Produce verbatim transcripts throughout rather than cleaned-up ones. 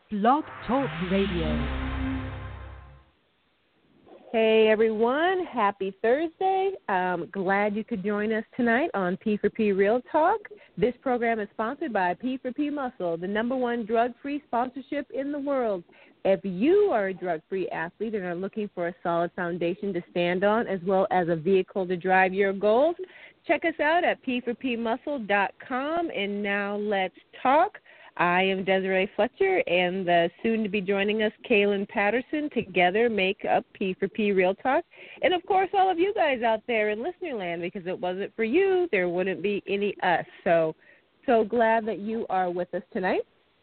Blog Talk Radio. Hey everyone, happy Thursday. Um, glad you could join us tonight on P four P Real Talk. This program is sponsored by P four P Muscle, the number one drug-free sponsorship in the world. If you are a drug-free athlete and are looking for a solid foundation to stand on as well as a vehicle to drive your goals, check us out at P four P muscle dot com. And now let's talk. I am Desiree Fletcher, and the soon-to-be joining us, Kaylin Patterson, together make up P four P Real Talk. And, of course, all of you guys out there in listener land, because it wasn't for you, there wouldn't be any us. So, so glad that you are with us tonight.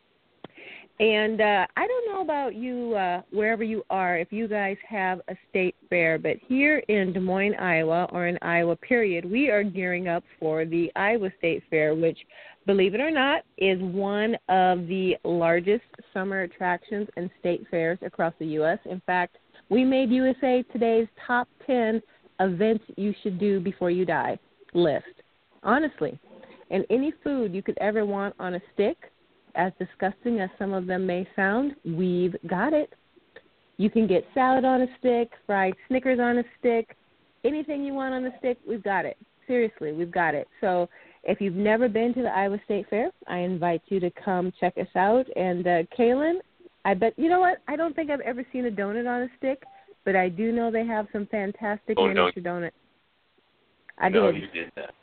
And uh, I don't know about you, uh, wherever you are, if you guys have a state fair, but here in Des Moines, Iowa, or in Iowa, period, we are gearing up for the Iowa State Fair, which, believe it or not, is one of the largest summer attractions and state fairs across the U S. In fact, we made U S A Today's top ten events you should do before you die list, honestly. And any food you could ever want on a stick, as disgusting as some of them may sound, we've got it. You can get salad on a stick, fried Snickers on a stick, anything you want on a stick, we've got it. Seriously, we've got it. So if you've never been to the Iowa State Fair, I invite you to come check us out. And, uh, Kaylin, I bet, you know what, I don't think I've ever seen a donut on a stick, but I do know they have some fantastic oh, miniature no. donuts. I no, did. you did that.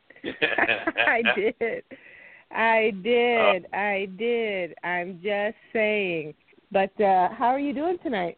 I did. I did. Uh, I did. I'm just saying. But uh, how are you doing tonight?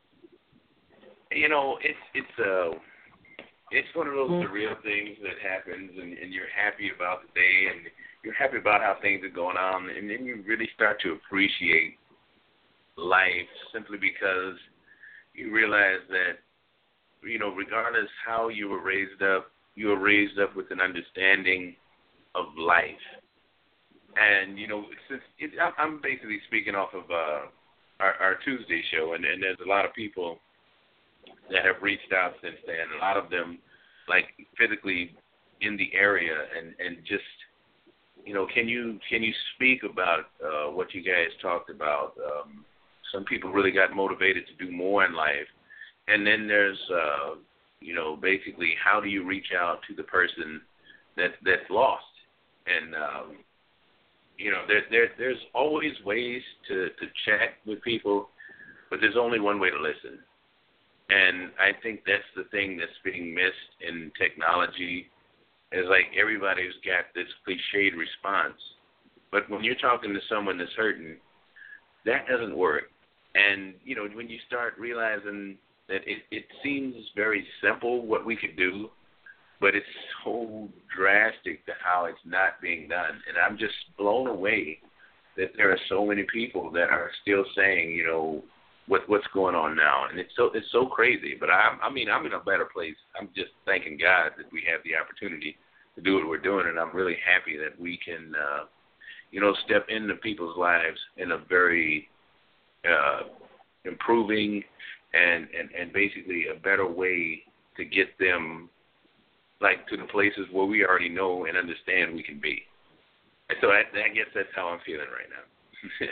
You know, it's it's uh it's one of those mm-hmm. surreal things that happens, and, and you're happy about the day, and you're happy about how things are going on, and then you really start to appreciate life simply because you realize that, you know, regardless how you were raised up, you were raised up with an understanding of life. And, you know, since it, I'm basically speaking off of uh, our, our Tuesday show, and, and there's a lot of people that have reached out since then, a lot of them, like, physically in the area, and, and just, you know, can you can you speak about uh, what you guys talked about? Um, some people really got motivated to do more in life. And then there's, uh, you know, basically how do you reach out to the person that, that's lost? And, um, you know, there, there, there's always ways to, to chat with people, but there's only one way to listen. And I think that's the thing that's being missed in technology, is like everybody's got this cliched response. But when you're talking to someone that's hurting, that doesn't work. And, you know, when you start realizing that it, it seems very simple what we could do, but it's so drastic to how it's not being done. And I'm just blown away that there are so many people that are still saying, you know, what what's going on now. And it's so it's so crazy. But I, I mean, I'm in a better place. I'm just thanking God that we have the opportunity to do what we're doing. And I'm really happy that we can, uh, you know, step into people's lives in a very uh, improving and, and, and basically a better way to get them, like, to the places where we already know and understand we can be. And so I, I guess that's how I'm feeling right now.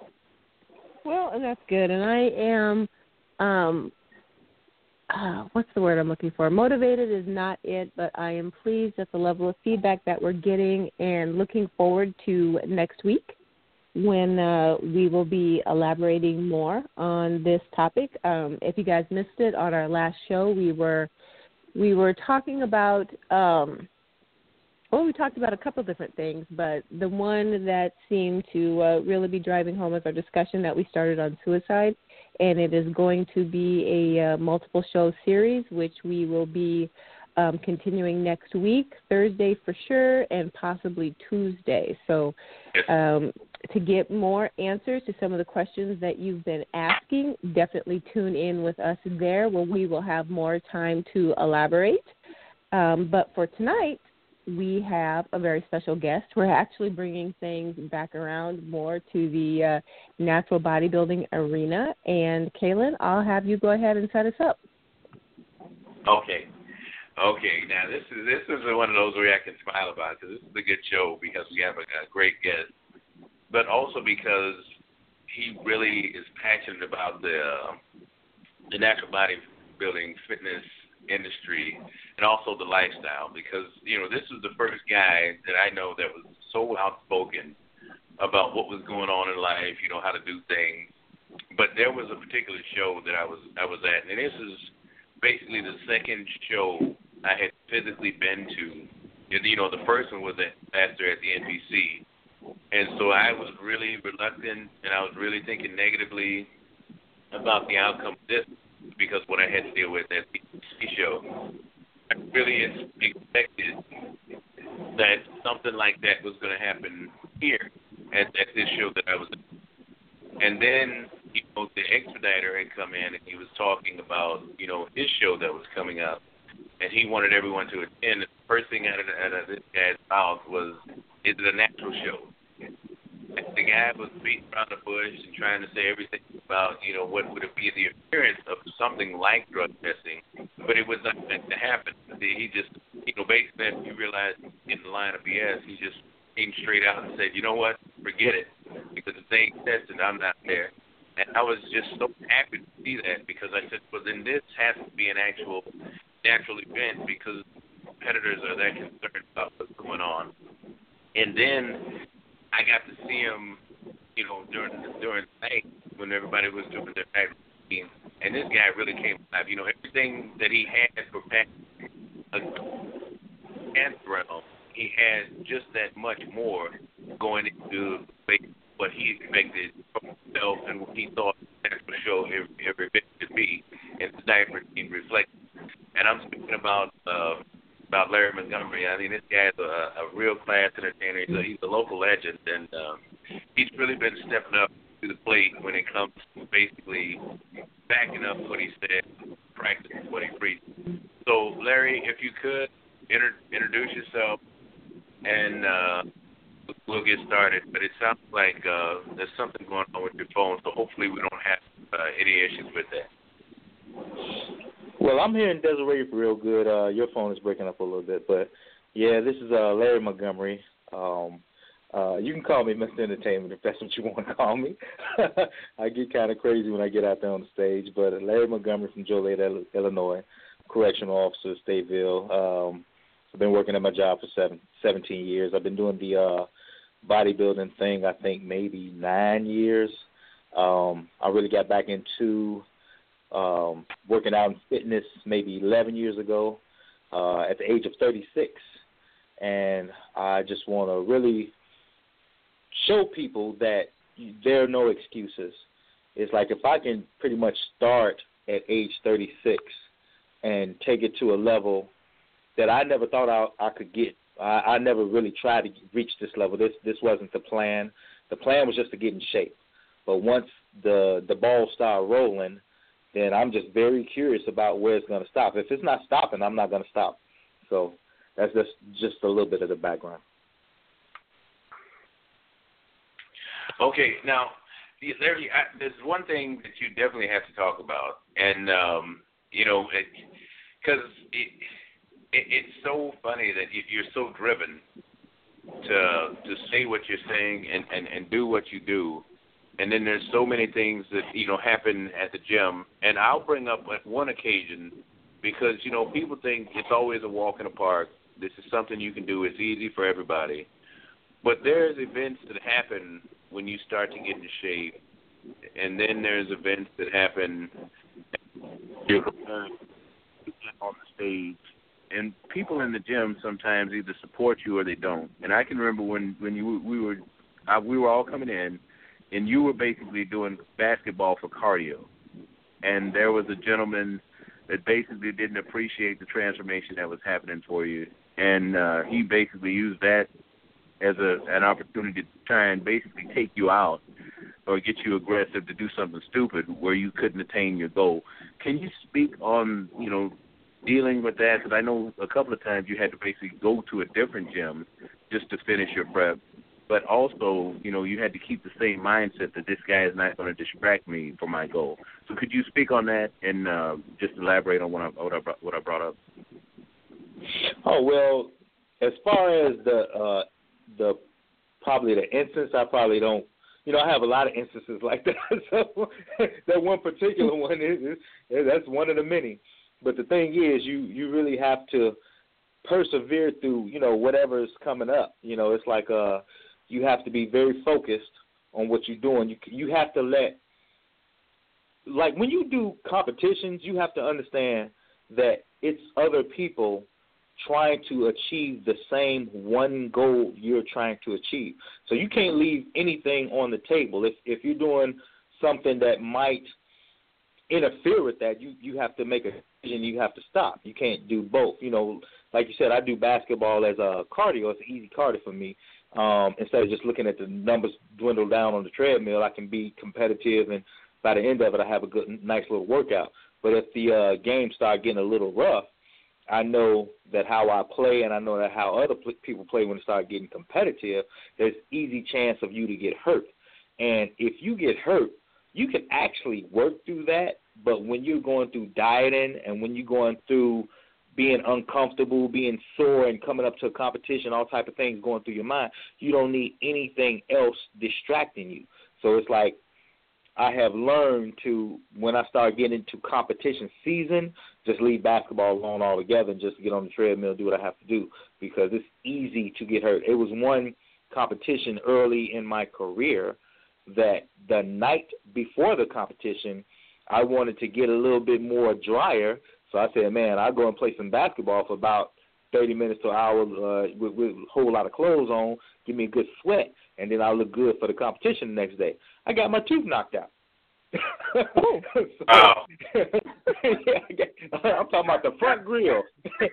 Well, and that's good. And I am, um, uh, what's the word I'm looking for? Motivated is not it, but I am pleased at the level of feedback that we're getting and looking forward to next week when uh, we will be elaborating more on this topic. Um, if you guys missed it on our last show, we were We were talking about, um, well, we talked about a couple different things, but the one that seemed to uh, really be driving home is our discussion that we started on suicide, and it is going to be a uh, multiple show series, which we will be um, continuing next week, Thursday for sure, and possibly Tuesday. So um, to get more answers to some of the questions that you've been asking, definitely tune in with us there where we will have more time to elaborate. Um, but for tonight, we have a very special guest. We're actually bringing things back around more to the uh, natural bodybuilding arena. And, Kaylin, I'll have you go ahead and set us up. Okay. Okay. Now, this is this is one of those where I can smile about, because this is a good show because we have a, a great guest, but also because he really is passionate about the uh, the natural bodybuilding fitness industry and also the lifestyle, because you know this was the first guy that I know that was so outspoken about what was going on in life, you know, how to do things. But there was a particular show that I was I was at, and this is basically the second show I had physically been to. You know, the first one was at Pastor at the N B C, and so I was really reluctant, and I was really thinking negatively about the outcome of this, because what I had to deal with at the N B C show. I really expected that something like that was going to happen here at, at this show that I was at. And then, you know, the expediter had come in and he was talking about, you know, his show that was coming up, and he wanted everyone to attend. And the first thing out of, out of this guy's mouth was, is it a natural show? The guy was beating around the bush and trying to say everything about, you know, what would it be the appearance of something like drug testing, but it was not meant to happen. He just, you know, basically after you realize in the line of B S, he just came straight out and said, you know what, forget it, because if they ain't tested, I'm not there. And I was just so happy to see that, because I said, well, then this has to be an actual natural event, because competitors are that concerned about what's going on. And then I got to see him, you know, during during the night when everybody was doing their night routine, and this guy really came alive. You know, everything that he had for past realm, he had just that much more going into what he expected from himself and what he thought that would show every, every bit could be, and the night routine reflected. And I'm speaking about. Uh, about Larry Montgomery. I mean, this guy's a, a real class entertainer. He's a, he's a local legend, and um, he's really been stepping up to the plate when it comes to basically backing up what he said, practicing what he preached. So, Larry, if you could, inter- introduce yourself, and uh, we'll get started. But it sounds like uh, there's something going on with your phone, so hopefully we don't have uh, any issues with that. Well, I'm hearing Desiree real good. Uh, your phone is breaking up a little bit, but yeah, this is uh, Larry Montgomery. Um, uh, you can call me Mister Entertainment if that's what you want to call me. I get kind of crazy when I get out there on the stage, but Larry Montgomery from Joliet, Illinois, correctional officer, Stateville. Um, I've been working at my job for seven, seventeen years. I've been doing the uh, bodybuilding thing, I think maybe nine years. Um, I really got back into Um, working out in fitness maybe eleven years ago uh, at the age of thirty-six. And I just want to really show people that there are no excuses. It's like if I can pretty much start at age thirty-six and take it to a level that I never thought I, I could get. I, I never really tried to reach this level. This this wasn't the plan. The plan was just to get in shape. But once the, the ball started rolling, then I'm just very curious about where it's going to stop. If it's not stopping, I'm not going to stop. So that's just, just a little bit of the background. Okay, now, Larry, I, there's one thing that you definitely have to talk about, and, um, you know, because it, it, it, it's so funny that you're so driven to to say what you're saying and, and, and do what you do. And then there's so many things that, you know, happen at the gym. And I'll bring up one occasion because, you know, people think it's always a walk in the park. This is something you can do. It's easy for everybody. But there's events that happen when you start to get in shape. And then there's events that happen on the stage. And people in the gym sometimes either support you or they don't. And I can remember when, when you we were uh, we were all coming in, and you were basically doing basketball for cardio. And there was a gentleman that basically didn't appreciate the transformation that was happening for you. And uh, he basically used that as a, an opportunity to try and basically take you out or get you aggressive to do something stupid where you couldn't attain your goal. Can you speak on, you know, dealing with that? Because I know a couple of times you had to basically go to a different gym just to finish your prep. But also, you know, you had to keep the same mindset that this guy is not going to distract me from my goal. So could you speak on that and uh, just elaborate on what I, what, I, what I brought up? Oh, well, as far as the, uh, the probably the instance, I probably don't you know, I have a lot of instances like that. So that one particular one is, is that's one of the many. But the thing is, you you really have to persevere through, you know, whatever is coming up. You know, it's like uh, you have to be very focused on what you're doing. You you have to let, like when you do competitions, you have to understand that it's other people trying to achieve the same one goal you're trying to achieve. So you can't leave anything on the table. If if you're doing something that might interfere with that, you, you have to make a decision. You have to stop. You can't do both. You know, like you said, I do basketball as a cardio. It's an easy cardio for me. Um, instead of just looking at the numbers dwindle down on the treadmill, I can be competitive, and by the end of it, I have a good, nice little workout. But if the uh, games start getting a little rough, I know that how I play, and I know that how other pl- people play when it start getting competitive, there's easy chance of you to get hurt. And if you get hurt, you can actually work through that, but when you're going through dieting and when you're going through being uncomfortable, being sore, and coming up to a competition, all type of things going through your mind, you don't need anything else distracting you. So it's like I have learned to, when I start getting into competition season, just leave basketball alone altogether and just get on the treadmill, do what I have to do, because it's easy to get hurt. It was one competition early in my career that the night before the competition, I wanted to get a little bit more drier. So I said, man, I'll go and play some basketball for about thirty minutes to an hour uh, with, with a whole lot of clothes on, give me a good sweat, and then I'll look good for the competition the next day. I got my tooth knocked out. so, wow. yeah, I'm talking about the front grill.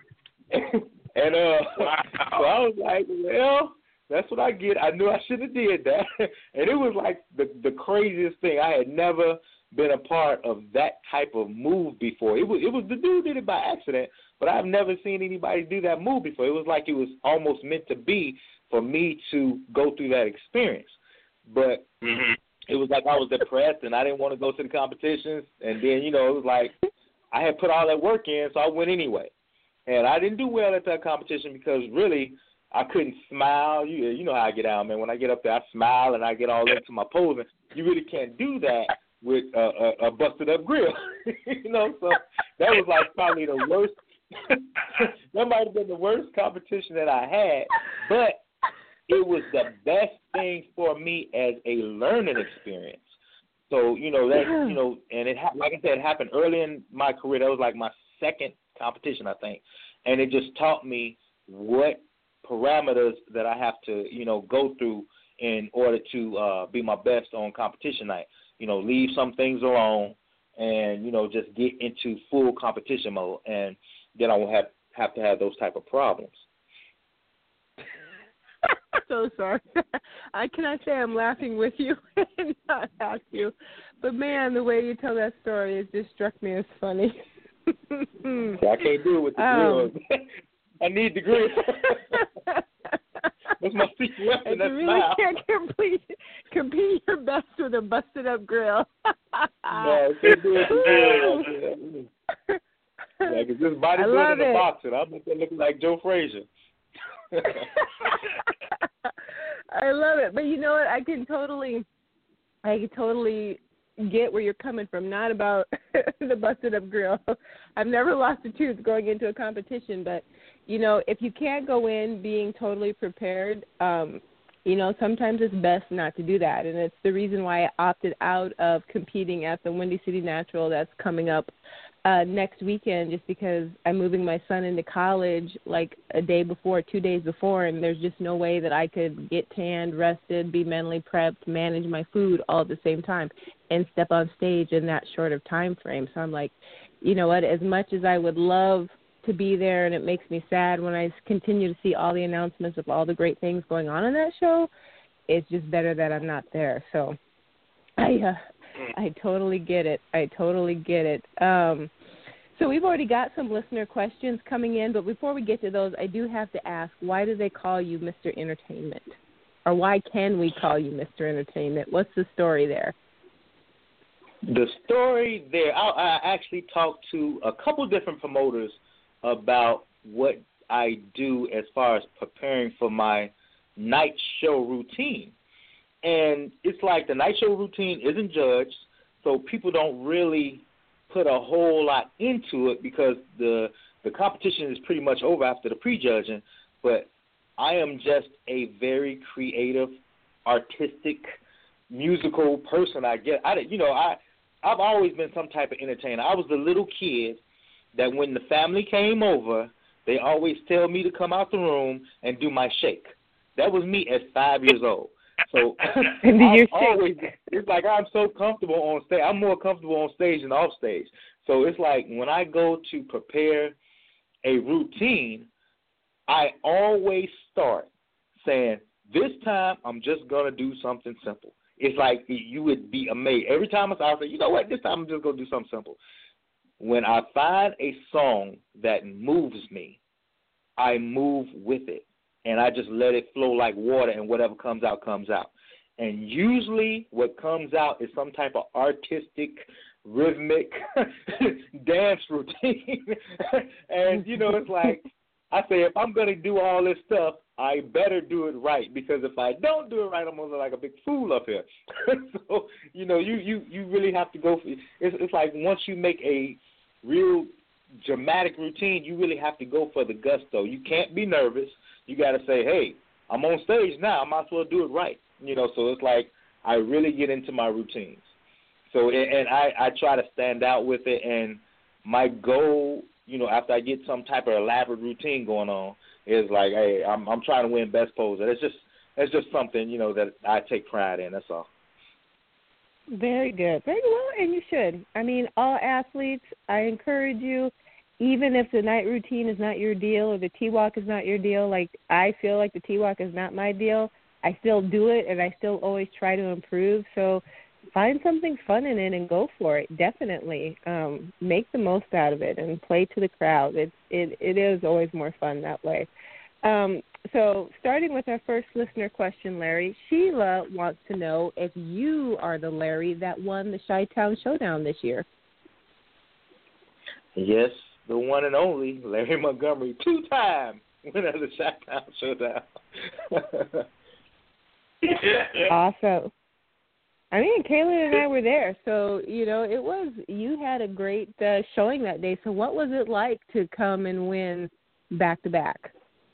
and uh, wow. so I was like, well, that's what I get. I knew I should have did that. And it was like the the craziest thing. I had never been a part of that type of move before. It was it was the dude did it by accident, but I've never seen anybody do that move before. It was like it was almost meant to be for me to go through that experience. But mm-hmm. it was like I was depressed and I didn't want to go to the competitions. And then, you know, it was like I had put all that work in, so I went anyway. And I didn't do well at that competition because really I couldn't smile. You you know how I get out, man. When I get up there, I smile and I get all into my posing. You really can't do that with a, a, a busted-up grill. you know, so that was like probably the worst. That might have been the worst competition that I had, but it was the best thing for me as a learning experience. So, you know, that, you know, and it, like I said, it happened early in my career. That was like my second competition, I think. And it just taught me what parameters that I have to, you know, go through in order to uh, be my best on competition night. You know, leave some things alone and, you know, just get into full competition mode. And then I won't have, have to have those type of problems. So sorry. I cannot say I'm laughing with you and not at you. But, man, the way you tell that story, it just struck me as funny. I can't do it with the um, grill. I need the grill. That's my secret weapon. And That's you really smile. can't complete, compete your best with a busted-up grill. No, I can't do it with the grill. Yeah, because this bodybuilding and boxing, I'm up there looking like Joe Frazier. I love it. But you know what? I can totally, I can totally get where you're coming from. Not about the busted-up grill. I've never lost a tooth going into a competition, but you know, if you can't go in being totally prepared, um, you know, sometimes it's best not to do that. And it's the reason why I opted out of competing at the Windy City Natural that's coming up uh, next weekend, just because I'm moving my son into college like a day before, two days before, and there's just no way that I could get tanned, rested, be mentally prepped, manage my food all at the same time, and step on stage in that short of time frame. So I'm like, you know what, as much as I would love to be there, and it makes me sad when I continue to see all the announcements of all the great things going on in that show, it's just better that I'm not there. So I uh, I totally get it. I totally get it. Um, so we've already got some listener questions coming in, but before we get to those, I do have to ask, why do they call you Mister Entertainment? Or why can we call you Mister Entertainment? What's the story there? The story there, I, I actually talked to a couple different promoters about what I do as far as preparing for my night show routine. And it's like the night show routine isn't judged, so people don't really put a whole lot into it because the the competition is pretty much over after the prejudging. But I am just a very creative, artistic, musical person. I guess I you know I I've always been some type of entertainer. I was the little kid that when the family came over, they always tell me to come out the room and do my shake. That was me at five years old. So and I'm your always, it's like I'm so comfortable on stage. I'm more comfortable on stage than off stage. So it's like when I go to prepare a routine, I always start saying, this time I'm just going to do something simple. It's like you would be amazed. Every time I say, you know what, this time I'm just going to do something simple. When I find a song that moves me, I move with it. And I just let it flow like water, and whatever comes out, comes out. And usually what comes out is some type of artistic, rhythmic dance routine. And, you know, it's like, I say, if I'm going to do all this stuff, I better do it right, because if I don't do it right, I'm going to look like a big fool up here. So, you know, you, you, you really have to go for it. It's, it's like once you make a real dramatic routine, you really have to go for the gusto. You can't be nervous. You got to say, hey, I'm on stage now. I might as well do it right. You know, so it's like I really get into my routines. So, and, and I, I try to stand out with it. And my goal, you know, after I get some type of elaborate routine going on, is like, hey, I'm, I'm trying to win best poser. It's just, it's just something, you know, that I take pride in. That's all. Very good. Very well, and you should. I mean, all athletes, I encourage you, even if the night routine is not your deal or the T-walk is not your deal, like I feel like the T-walk is not my deal, I still do it, and I still always try to improve. So find something fun in it and go for it, definitely. Um, make the most out of it and play to the crowd. It, it, it is always more fun that way. Um, so starting with our first listener question, Larry, Sheila wants to know if you are the Larry that won the Chi-Town Showdown this year. Yes, the one and only Larry Montgomery, two-time winner of the Chi-Town Showdown. Awesome. I mean, Kaylin and I were there, so, you know, it was, you had a great uh, showing that day. So what was it like to come and win back-to-back?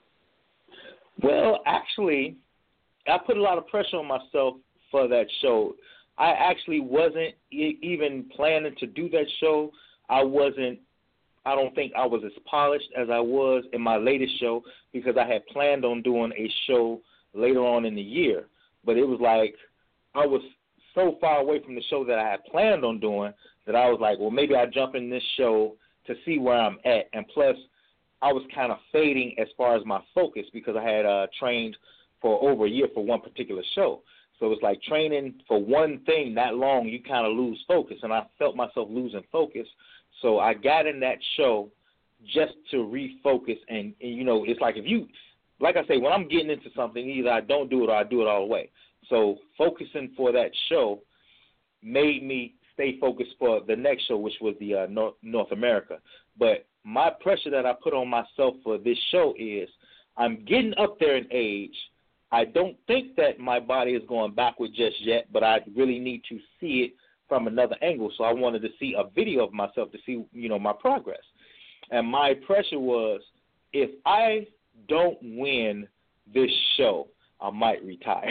Well, actually, I put a lot of pressure on myself for that show. I actually wasn't e- even planning to do that show. I wasn't, I don't think I was as polished as I was in my latest show, because I had planned on doing a show later on in the year. But it was like I was so far away from the show that I had planned on doing that I was like, well, maybe I'll jump in this show to see where I'm at. And plus, I was kind of fading as far as my focus, because I had uh, trained for over a year for one particular show. So it's like training for one thing that long, you kind of lose focus. And I felt myself losing focus. So I got in that show just to refocus. And, and, you know, it's like if you, like I say, when I'm getting into something, either I don't do it or I do it all the way. So focusing for that show made me stay focused for the next show, which was the uh, North, North America. But my pressure that I put on myself for this show is I'm getting up there in age. I don't think that my body is going backward just yet, but I really need to see it from another angle. So I wanted to see a video of myself to see, you know, my progress. And my pressure was, if I don't win this show, I might retire.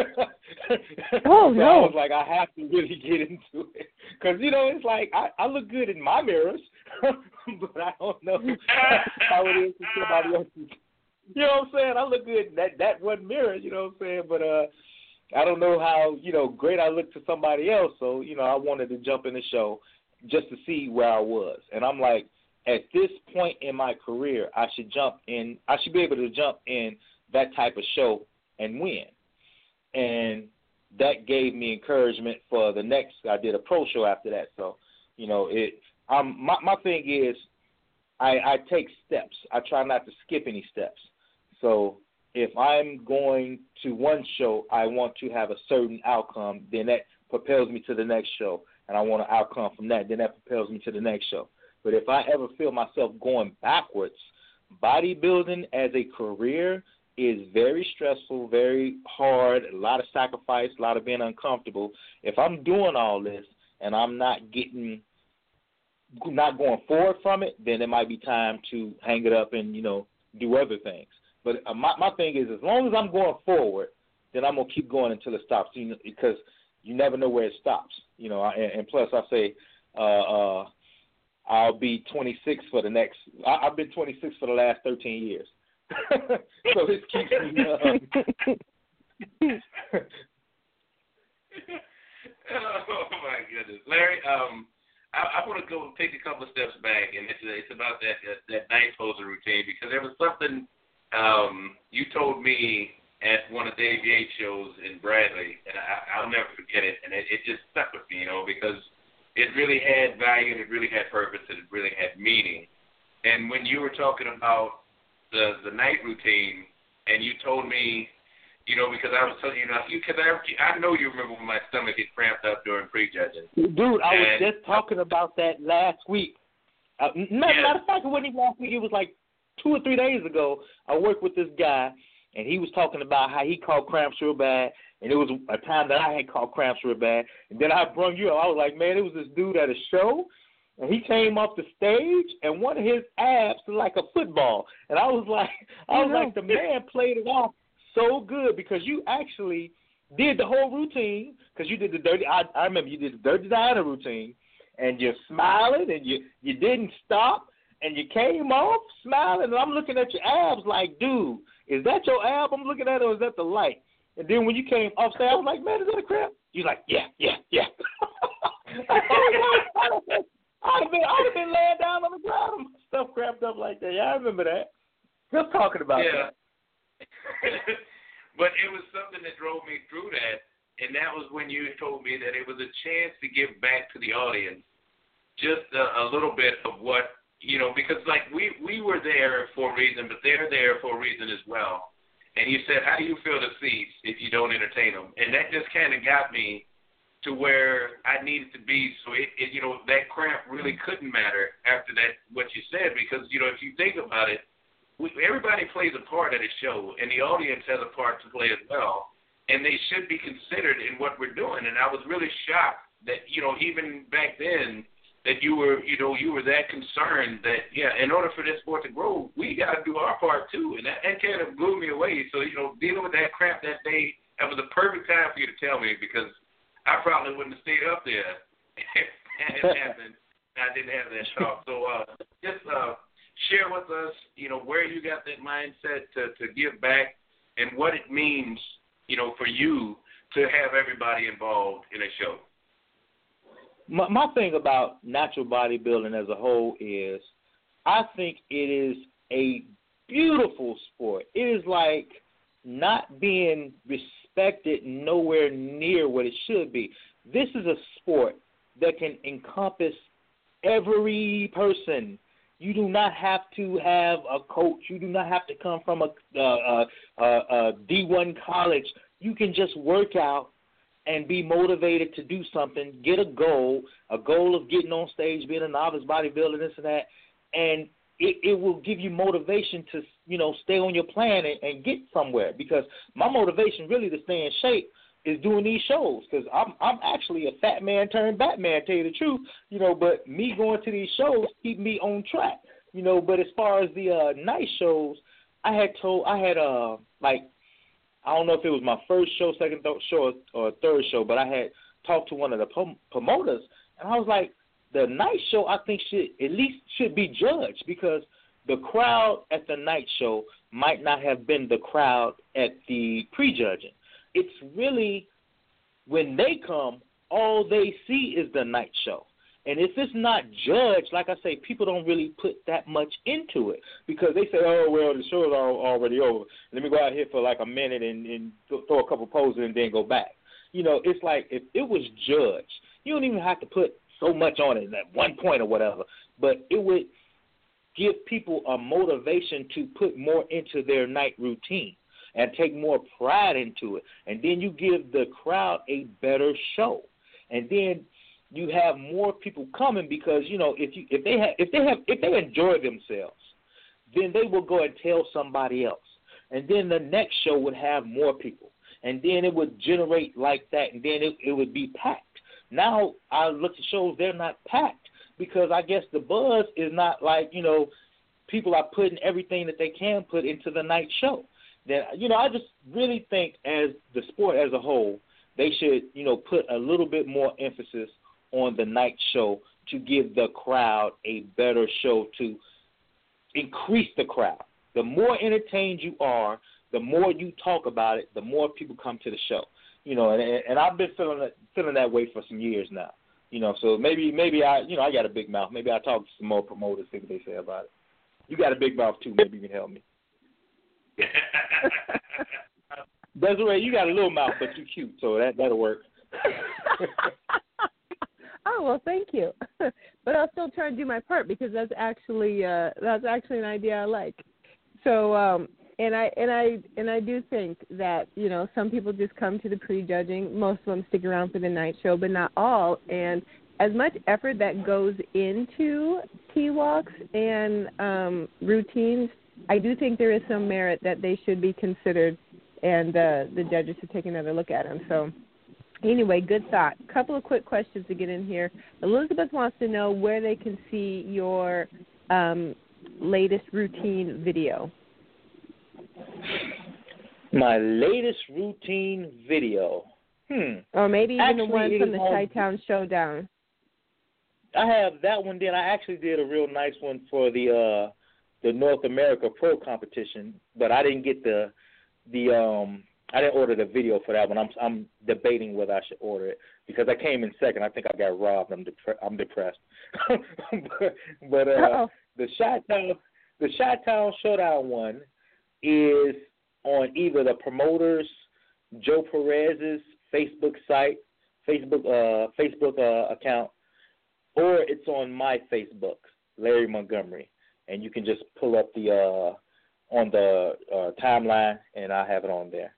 Oh, so no. I was like, I have to really get into it. Because, you know, it's like, I, I look good in my mirrors, but I don't know how it is to somebody else's. You know what I'm saying? I look good in that, that one mirror, you know what I'm saying? But uh, I don't know how, you know, great I look to somebody else. So, you know, I wanted to jump in the show just to see where I was. And I'm like, at this point in my career, I should jump in. I should be able to jump in that type of show and win. And that gave me encouragement for the next. I did a pro show after that. So, you know, it. Um, my my thing is, I, I take steps. I try not to skip any steps. So if I'm going to one show, I want to have a certain outcome. Then that propels me to the next show, and I want an outcome from that. Then that propels me to the next show. But if I ever feel myself going backwards, bodybuilding as a career is very stressful, very hard, a lot of sacrifice, a lot of being uncomfortable. If I'm doing all this and I'm not getting, not going forward from it, then it might be time to hang it up and, you know, do other things. But uh, my, my thing is, as long as I'm going forward, then I'm going to keep going until it stops, you know, because you never know where it stops. You know, and, and plus I say uh, uh, I'll be twenty-six for the next, I, I've been twenty-six for the last thirteen years. So it keeps me uh, oh, my goodness. Larry, um, I, I want to go take a couple of steps back, and it's, it's about that, that, that night poser routine, because there was something um, you told me at one of Dave Yates' shows in Bradley, and I, I'll never forget it, and it, it just stuck with me, you know, because it really had value, and it really had purpose, and it really had meaning. And when you were talking about the the night routine, and you told me, you know, because I was telling you, you because I, I know you remember when my stomach get cramped up during prejudging. Dude, I and, was just talking about that last week. Uh, matter, yeah. matter of fact, it wasn't even last week. It was like two or three days ago. I worked with this guy, and he was talking about how he caught cramps real bad, and it was a time that I had caught cramps real bad. And then I brung you up. I was like, man, it was this dude at a show, and he came off the stage, and one of his abs was like a football. And I was like, I was like, the man played it off so good, because you actually did the whole routine, because you did the dirty, I, I remember you did the Dirty Diana routine, and you're smiling, and you, you didn't stop, and you came off smiling, and I'm looking at your abs like, dude, is that your ab I'm looking at, or is that the light? And then when you came off stage, I was like, man, is that a cramp? You're like, yeah, yeah, yeah. I'd have been, I'd have been laying down on the ground and my stuff cramped up like that. Yeah, I remember that. Just talking about yeah. that. But it was something that drove me through that, and that was when you told me that it was a chance to give back to the audience just a, a little bit of what, you know, because, like, we, we were there for a reason, but they're there for a reason as well. And you said, how do you fill the seats if you don't entertain them? And that just kind of got me to where I needed to be, so it, it, you know, that cramp really couldn't matter after that, what you said, because, you know, if you think about it, we, everybody plays a part at a show, and the audience has a part to play as well, and they should be considered in what we're doing. And I was really shocked that, you know, even back then, that you were, you know, you were that concerned that, yeah, in order for this sport to grow, we got to do our part too, and that, that kind of blew me away. So, you know, dealing with that cramp that day, that was the perfect time for you to tell me, because I probably wouldn't have stayed up there if it happened. I didn't have that talk. So uh, just uh, share with us, you know, where you got that mindset to, to give back and what it means, you know, for you to have everybody involved in a show. My, my thing about natural bodybuilding as a whole is I think it is a beautiful sport. It is like not being respected nowhere near what it should be. This is a sport that can encompass every person. You do not have to have a coach. You do not have to come from a, a, a, a D one college. You can just work out and be motivated to do something, get a goal, a goal of getting on stage, being a novice bodybuilder, this and that, and it, it will give you motivation to, you know, stay on your plan and, and get somewhere. Because my motivation really to stay in shape is doing these shows, because I'm I'm actually a fat man turned Batman, tell you the truth, you know, but me going to these shows keep me on track, you know. But as far as the uh, night shows, I had told, I had, uh, like, I don't know if it was my first show, second th- show, or third show, but I had talked to one of the prom- promoters, and I was like, the night show I think should at least should be judged, because the crowd at the night show might not have been the crowd at the prejudging. It's really, when they come, all they see is the night show. And if it's not judged, like I say, people don't really put that much into it, because they say, oh, well, the show is already over. Let me go out here for like a minute and, and throw a couple poses and then go back. You know, it's like if it was judged, you don't even have to put so much on it at one point or whatever, but it would give people a motivation to put more into their night routine and take more pride into it. And then you give the crowd a better show. And then you have more people coming, because, you know, if you if they have if they have if they enjoy themselves, then they will go and tell somebody else. and then the next show would have more people, and then it would generate like that, and then it, it would be packed. Now I look at shows, they're not packed because I guess the buzz is not like, you know, people are putting everything that they can put into the night show. Then, you know, I just really think as the sport as a whole, they should, you know, put a little bit more emphasis on the night show to give the crowd a better show, to increase the crowd. The more entertained you are, the more you talk about it, the more people come to the show. You know, and, and I've been feeling that, feeling that way for some years now. You know, so maybe maybe I, you know, I got a big mouth. Maybe I talk to some more promoters, see what they say about it. You got a big mouth too. Maybe you can help me. Desiree, you got a little mouth, but you're cute, so that that'll work. Oh well, thank you. But I'll still try to do my part because that's actually uh, that's actually an idea I like. So, um, and I and I and I do think that, you know, some people just come to the prejudging. Most of them stick around for the night show, but not all. And as much effort that goes into T-walks and um, routines, I do think there is some merit that they should be considered, and uh, the judges should take another look at them. So anyway, good thought. A couple of quick questions to get in here. Elizabeth wants to know where they can see your um, latest routine video. My latest routine video. Hmm. Or maybe even Actually, the one from the on, Chi-Town Showdown. I have that one. Then I actually did a real nice one for the uh, the North America Pro competition, but I didn't get the the um I didn't order the video for that one. I'm I'm debating whether I should order it because I came in second. I think I got robbed. I'm depre- I'm depressed. but but uh, the Chi-Town the Chi-Town Showdown one is on either the promoter's Joe Perez's Facebook site, Facebook uh Facebook uh, account, or it's on my Facebook, Larry Montgomery, and you can just pull up the uh, on the uh, timeline, and I have it on there.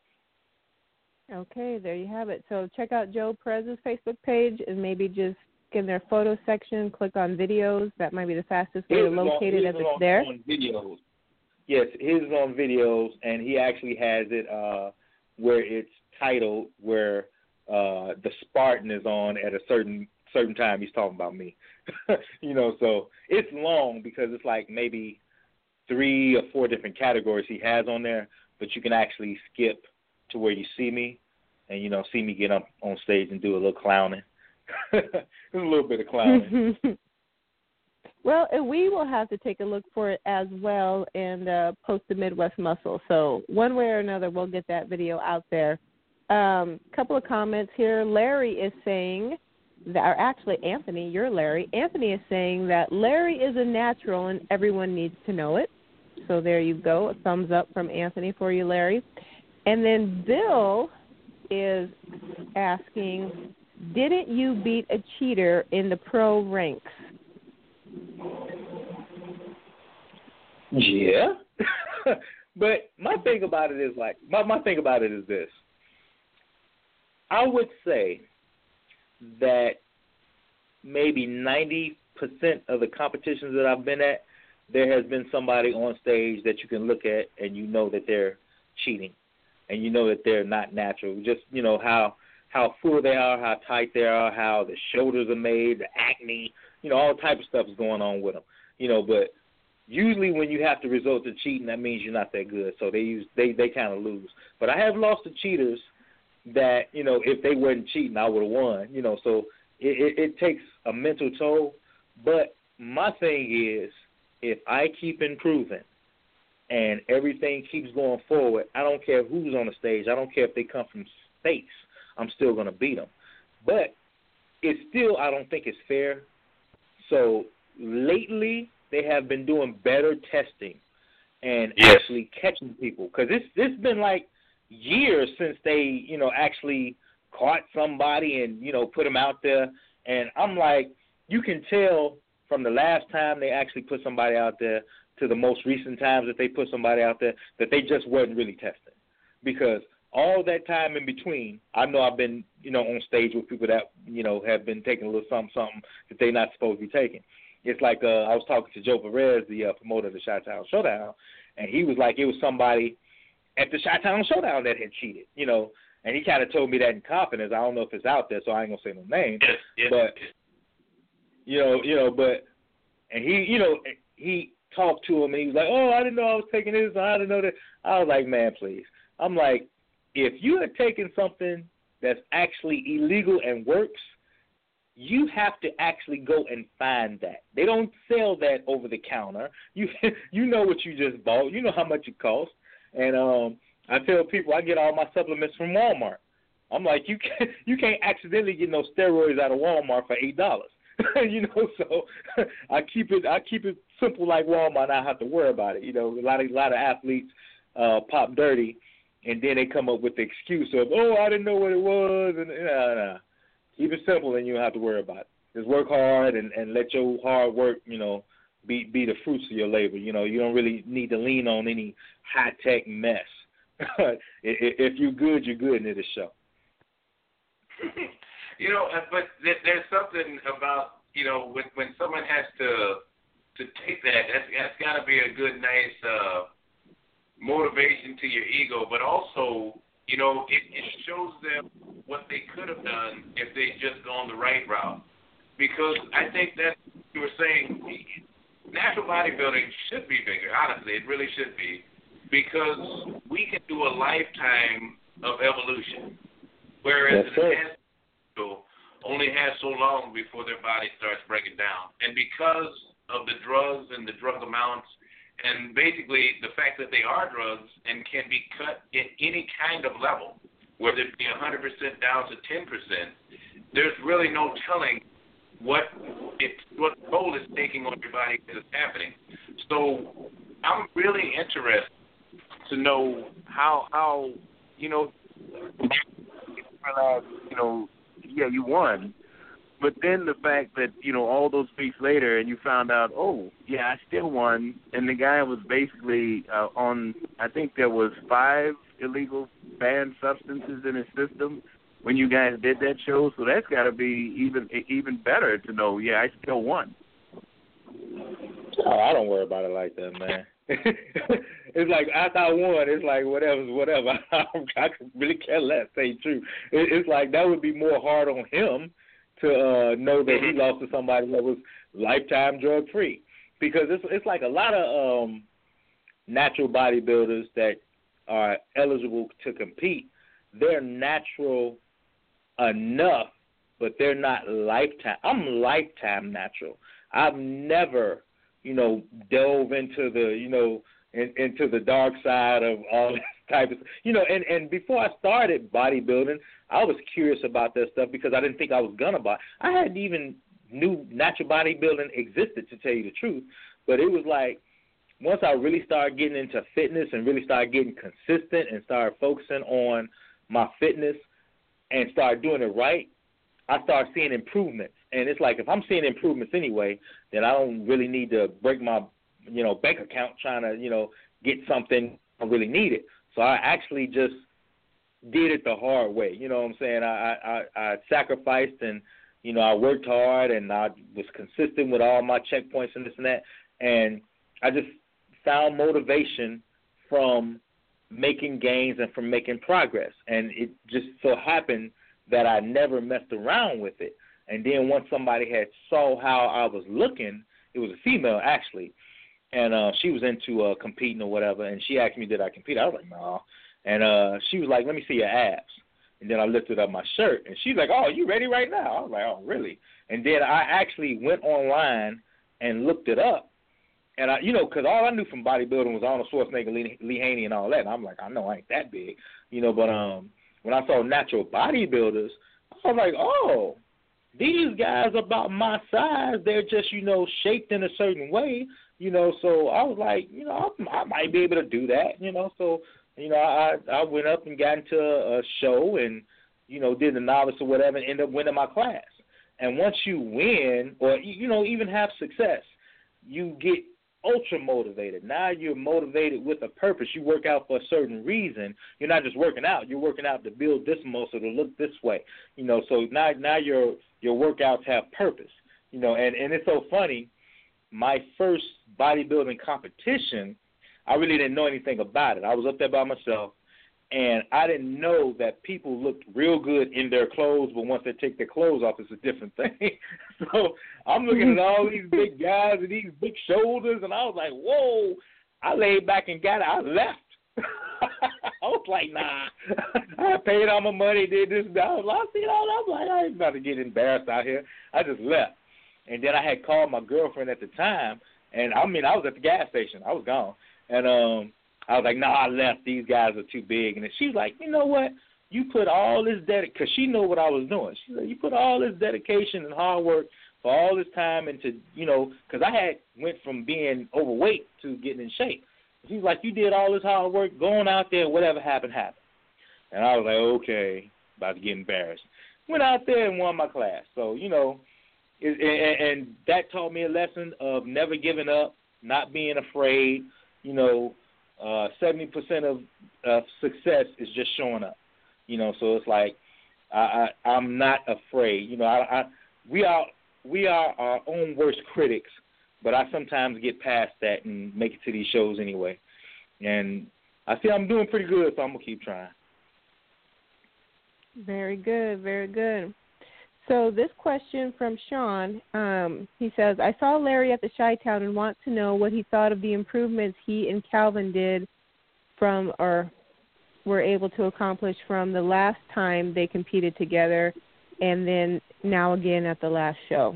Okay, there you have it. So check out Joe Perez's Facebook page, and maybe just in their photo section, click on videos. That might be the fastest way to locate it if it's on, there. On videos. Yes, his is on videos, and he actually has it uh, where it's titled where uh, the Spartan is on at a certain certain time. He's talking about me. You know, so it's long because it's like maybe three or four different categories he has on there, but you can actually skip to where you see me and, you know, see me get up on stage and do a little clowning. There's a little bit of clowning. Well, and we will have to take a look for it as well and uh, post the Midwest Muscle. So one way or another, we'll get that video out there. A um, couple of comments here. Larry is saying, that, or actually Anthony, you're Larry. Anthony is saying that Larry is a natural and everyone needs to know it. So there you go. A thumbs up from Anthony for you, Larry. And then Bill is asking, didn't you beat a cheater in the pro ranks? Yeah. But my thing about it is like, my, my thing about it is this. I would say that maybe ninety percent of the competitions that I've been at, there has been somebody on stage that you can look at and you know that they're cheating and you know that they're not natural. Just, you know, how how full they are, how tight they are, how the shoulders are made, the acne, you know, all type of stuff is going on with them. You know, but usually when you have to resort to cheating, that means you're not that good. So they use they, they kind of lose. But I have lost to cheaters that, you know, if they weren't cheating, I would have won. You know, so it, it, it takes a mental toll. But my thing is, if I keep improving and everything keeps going forward, I don't care who's on the stage. I don't care if they come from states. I'm still going to beat them. But it's still, I don't think it's fair. So lately, they have been doing better testing and yes. actually catching people. Because it's, it's been like years since they, you know, actually caught somebody and, you know, put them out there. And I'm like, you can tell from the last time they actually put somebody out there to the most recent times that they put somebody out there that they just wasn't really testing. Because all that time in between, I know I've been, you know, on stage with people that, you know, have been taking a little something, something that they're not supposed to be taking. It's like uh, I was talking to Joe Perez, the uh, promoter of the Chi-Town Showdown, and he was like, it was somebody at the Chi-Town Showdown that had cheated, you know. And he kind of told me that in confidence. I don't know if it's out there, so I ain't gonna say no name. Yes, yes, but yes. you know, you know, but and he, you know, he talked to him and he was like, "Oh, I didn't know I was taking this. I didn't know that." I was like, "Man, please." I'm like, if you are taking something that's actually illegal and works, you have to actually go and find that. They don't sell that over the counter. You you know what you just bought. You know how much it costs. And um, I tell people I get all my supplements from Walmart. I'm like, you can't you can't accidentally get no steroids out of Walmart for eight dollars. You know, so I keep it I keep it simple like Walmart. I don't have to worry about it. You know, a lot of a lot of athletes uh, pop dirty, and then they come up with the excuse of, oh, I didn't know what it was, and nah, nah. Keep it simple, and you don't have to worry about it. Just work hard and, and let your hard work, you know, be be the fruits of your labor. You know, you don't really need to lean on any high tech mess. If you're good, you're good, and it'll show. You know, but there's something about, you know, when when someone has to to take that, that's that's got to be a good, nice uh, motivation to your ego, but also, you know, it, it shows them what they could have done if they just gone the right route. Because I think that you were saying, natural bodybuilding should be bigger. Honestly, it really should be, because we can do a lifetime of evolution, whereas That's an right. advanced individual only has so long before their body starts breaking down. And because of the drugs and the drug amounts, and basically the fact that they are drugs and can be cut in any kind of level, whether it be one hundred percent down to ten percent, there's really no telling what it what toll it's taking on your body that is happening. So I'm really interested to know how how you know realize, you know, yeah, you won. But then the fact that, you know, all those weeks later and you found out, oh, yeah, I still won, and the guy was basically uh, on, I think there was five illegal banned substances in his system when you guys did that show, so that's got to be even even better to know, yeah, I still won. Oh, I don't worry about it like that, man. It's like after I won, it's like whatever's whatever. I, I could really care less, say true. It, it's like that would be more hard on him to uh, know that he lost to somebody that was lifetime drug free, because it's it's like a lot of um, natural bodybuilders that are eligible to compete. They're natural enough, but they're not lifetime. I'm lifetime natural. I've never, you know, dove into the, you know, in, into the dark side of all this type of, you know, and, and before I started bodybuilding, I was curious about that stuff because I didn't think I was gonna buy. I hadn't even knew natural bodybuilding existed, to tell you the truth. But it was like once I really started getting into fitness and really started getting consistent and started focusing on my fitness and started doing it right, I started seeing improvements. And it's like if I'm seeing improvements anyway, then I don't really need to break my, you know, bank account trying to, you know, get something I really needed. So I actually just did it the hard way. You know what I'm saying? I, I, I sacrificed and, you know, I worked hard and I was consistent with all my checkpoints and this and that. And I just found motivation from making gains and from making progress. And it just so happened that I never messed around with it. And then once somebody had saw how I was looking, it was a female actually, and uh, she was into uh, competing or whatever, and she asked me, did I compete? I was like, no. And uh, she was like, let me see your abs. And then I lifted up my shirt, and she's like, oh, you ready right now? I was like, oh, really? And then I actually went online and looked it up. And, I, you know, because all I knew from bodybuilding was Arnold Schwarzenegger, Lee, Lee Haney, and all that. And I'm like, I know I ain't that big. You know, but um, when I saw natural bodybuilders, I was like, oh, these guys about my size, they're just, you know, shaped in a certain way, you know. So I was like, you know, I, I might be able to do that, you know. So, you know, I I went up and got into a show and, you know, did the novice or whatever and ended up winning my class. And once you win or, you know, even have success, you get ultra motivated. Now you're motivated with a purpose. You work out for a certain reason. You're not just working out. You're working out to build this muscle to look this way. You know, so now now your your workouts have purpose. You know, and, and it's so funny. My first bodybuilding competition, I really didn't know anything about it. I was up there by myself, And I didn't know that people looked real good in their clothes, but once they take their clothes off, it's a different thing. So I'm looking at all these big guys and these big shoulders, and I was like, whoa. I laid back and got it. I left. I was like, nah. I paid all my money, did this, that. I was like, I was like, I ain't about to get embarrassed out here. I just left. And then I had called my girlfriend at the time, and I mean, I was at the gas station. I was gone. And um, I was like, no, nah, I left. These guys are too big. And then she was like, you know what? You put all this dedication, because she knew what I was doing. She said, you put all this dedication and hard work for all this time into, you know, because I had went from being overweight to getting in shape. She's like, you did all this hard work, going out there, whatever happened, happened. And I was like, okay, about to get embarrassed. Went out there and won my class. So, you know, it, and, and that taught me a lesson of never giving up, not being afraid. You know, uh, seventy percent of uh, success is just showing up. You know, so it's like I, I, I'm not afraid. You know, I, I we are we are our own worst critics, but I sometimes get past that and make it to these shows anyway. And I feel I'm doing pretty good, so I'm gonna keep trying. Very good, very good. So this question from Sean, um, he says, I saw Larry at the Chi-Town and want to know what he thought of the improvements he and Calvin did from or were able to accomplish from the last time they competed together and then now again at the last show.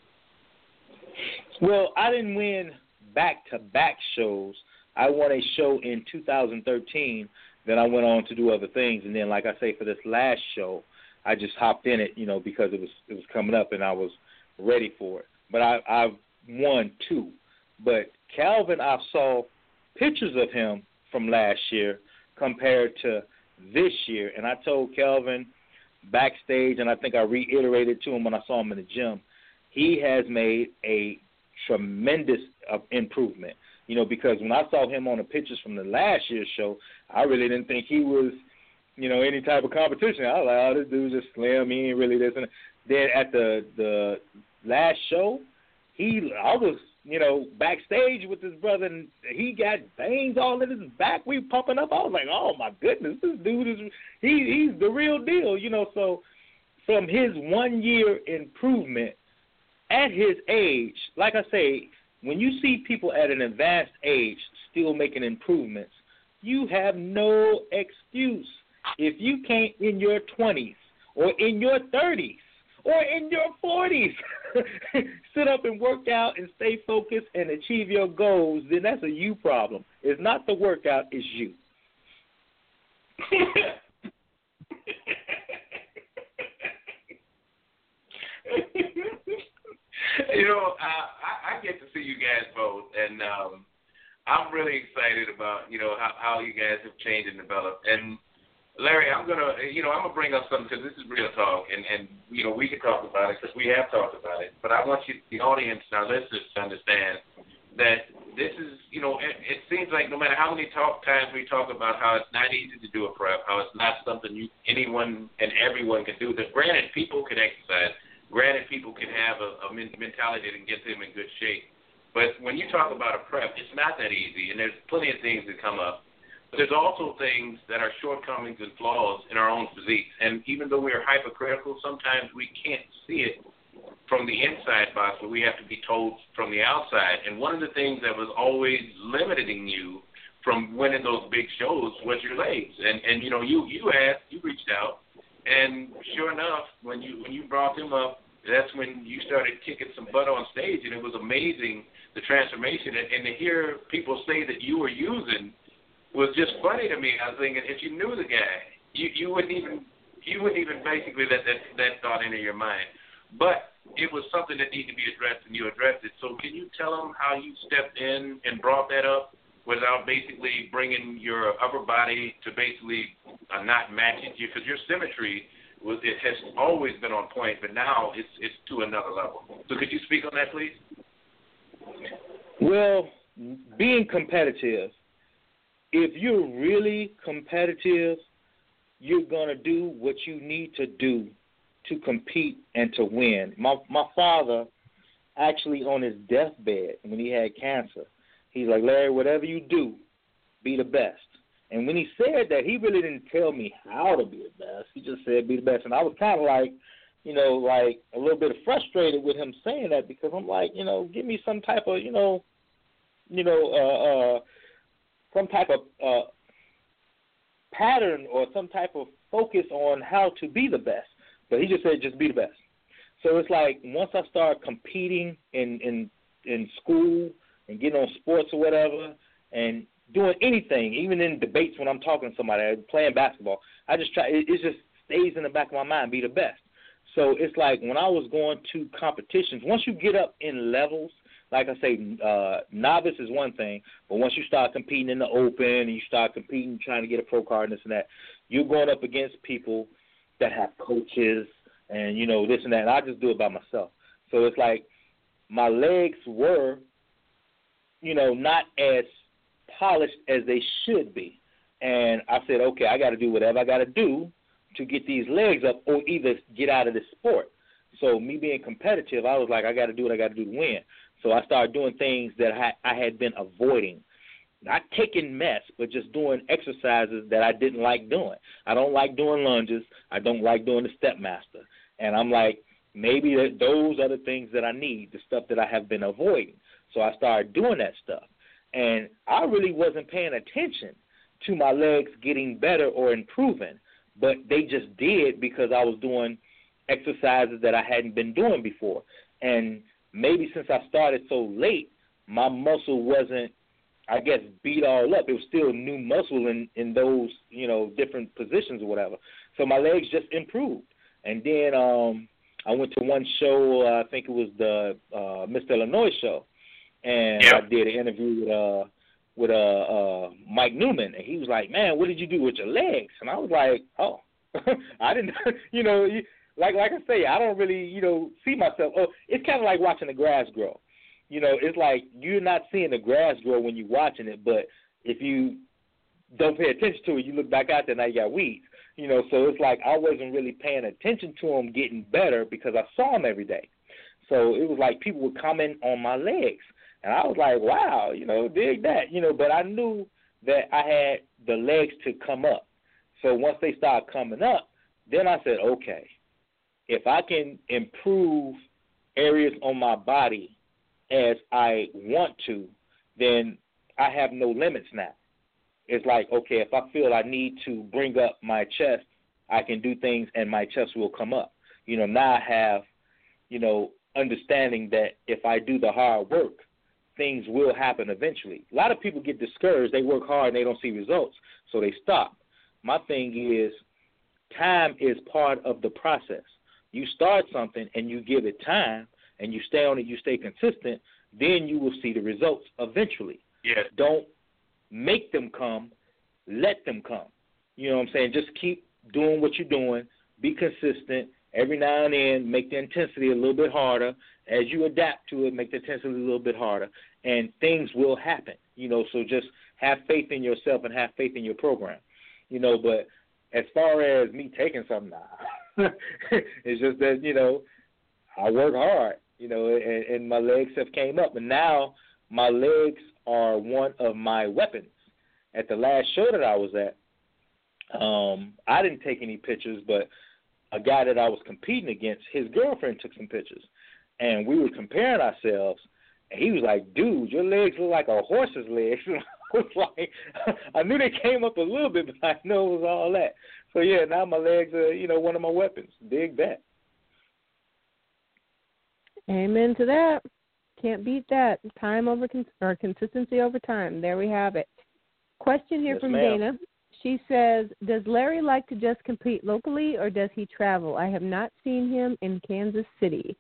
Well, I didn't win back-to-back shows. I won a show in two thousand thirteen. Then I went on to do other things. And then, like I say, for this last show, I just hopped in it, you know, because it was it was coming up and I was ready for it. But I, I've won two. But Calvin, I saw pictures of him from last year compared to this year. And I told Calvin backstage, and I think I reiterated to him when I saw him in the gym, he has made a tremendous uh, improvement. You know, because when I saw him on the pictures from the last year's show, I really didn't think he was, you know, any type of competition. I was like, oh, this dude's just slim. He ain't really this. And then at the the last show, he, I was, you know, backstage with his brother, and he got veins all in his back. We pumping up. I was like, oh my goodness, this dude is, he he's the real deal. You know, so from his one year improvement at his age, like I say, when you see people at an advanced age still making improvements, you have no excuse. If you can't in your twenties or in your thirties or in your forties sit up and work out and stay focused and achieve your goals, then that's a you problem. It's not the workout, it's you. You know, uh, I, I get to see you guys both, and um, I'm really excited about, you know, how, how you guys have changed and developed. And, Larry, I'm going to, you know, I'm going to bring up something because this is real talk, and, and, you know, we can talk about it because we have talked about it. But I want you, the audience, our listeners, to understand that this is, you know, it, it seems like no matter how many talk times we talk about how it's not easy to do a prep, how it's not something you anyone and everyone can do. That granted, people can exercise. Granted, people can have a, a mentality that can get them in good shape. But when you talk about a prep, it's not that easy, and there's plenty of things that come up. But there's also things that are shortcomings and flaws in our own physique. And even though we are hypercritical, sometimes we can't see it from the inside box, but we have to be told from the outside. And one of the things that was always limiting you from winning those big shows was your legs. And, and you know, you, you asked, you reached out. And sure enough, when you when you brought them up, that's when you started kicking some butt on stage, and it was amazing, the transformation. And, and to hear people say that you were using was just funny to me. I was thinking, if you knew the guy, you, you wouldn't even you wouldn't even basically let that, that thought into your mind. But it was something that needed to be addressed, and you addressed it. So can you tell them how you stepped in and brought that up without basically bringing your upper body to basically uh, not matching you? Because your symmetry, was it has always been on point, but now it's it's to another level. So could you speak on that, please? Well, being competitive, if you're really competitive, you're going to do what you need to do to compete and to win. My my father, actually on his deathbed when he had cancer, he's like, Larry, whatever you do, be the best. And when he said that, he really didn't tell me how to be the best. He just said be the best. And I was kind of like, you know, like a little bit frustrated with him saying that because I'm like, you know, give me some type of, you know, you know, uh, uh, some type of uh, pattern or some type of focus on how to be the best. But he just said just be the best. So it's like once I start competing in, in, in school and getting on sports or whatever and doing anything, even in debates when I'm talking to somebody, playing basketball, I just try, it, it just stays in the back of my mind, be the best. So it's like when I was going to competitions, once you get up in levels, like I say, uh, novice is one thing, but once you start competing in the open and you start competing, trying to get a pro card and this and that, you're going up against people that have coaches and, you know, this and that, and I just do it by myself. So it's like my legs were, you know, not as polished as they should be. And I said, okay, I got to do whatever I got to do to get these legs up or either get out of this sport. So me being competitive, I was like, I got to do what I got to do to win. So I started doing things that I, I had been avoiding. Not taking mess, but just doing exercises that I didn't like doing. I don't like doing lunges. I don't like doing the Stepmaster. And I'm like, maybe that those are the things that I need, the stuff that I have been avoiding. So I started doing that stuff. And I really wasn't paying attention to my legs getting better or improving, but they just did because I was doing exercises that I hadn't been doing before. And maybe since I started so late, my muscle wasn't, I guess, beat all up. It was still new muscle in, in those, you know, different positions or whatever. So my legs just improved. And then um, I went to one show, uh, I think it was the uh, Mister Illinois show, and yep. I did an interview with uh, with uh, uh, Mike Newman, and he was like, man, what did you do with your legs? And I was like, oh, I didn't, you know, like like I say, I don't really, you know, see myself. Oh, it's kind of like watching the grass grow. You know, it's like you're not seeing the grass grow when you're watching it, but if you don't pay attention to it, you look back out there, now you got weeds. You know, so it's like I wasn't really paying attention to them getting better because I saw them every day. So it was like people would comment on my legs. And I was like, wow, you know, dig that. You know, but I knew that I had the legs to come up. So once they started coming up, then I said, okay, if I can improve areas on my body as I want to, then I have no limits now. It's like, okay, if I feel I need to bring up my chest, I can do things and my chest will come up. You know, now I have, you know, understanding that if I do the hard work, things will happen eventually. A lot of people get discouraged. They work hard and they don't see results, so they stop. My thing is time is part of the process. You start something and you give it time and you stay on it, you stay consistent, then you will see the results eventually. Yes. Don't make them come, let them come. You know what I'm saying? Just keep doing what you're doing, be consistent. Every now and then, make the intensity a little bit harder. As you adapt to it, make the intensity a little bit harder, and things will happen. You know, so just have faith in yourself and have faith in your program. You know, but as far as me taking something, nah. It's just that, you know, I work hard, you know, and, and my legs have came up, and now my legs are one of my weapons. At the last show that I was at, um, I didn't take any pictures, but a guy that I was competing against, his girlfriend took some pictures, and we were comparing ourselves, and he was like, dude, your legs look like a horse's legs. I was like, I knew they came up a little bit, but I know it was all that. So, yeah, now my legs are, you know, one of my weapons. Dig that. Amen to that. Can't beat that. Time over cons- or consistency over time. There we have it. Question here Yes, from ma'am. Dana. She says, does Larry like to just compete locally or does he travel? I have not seen him in Kansas City.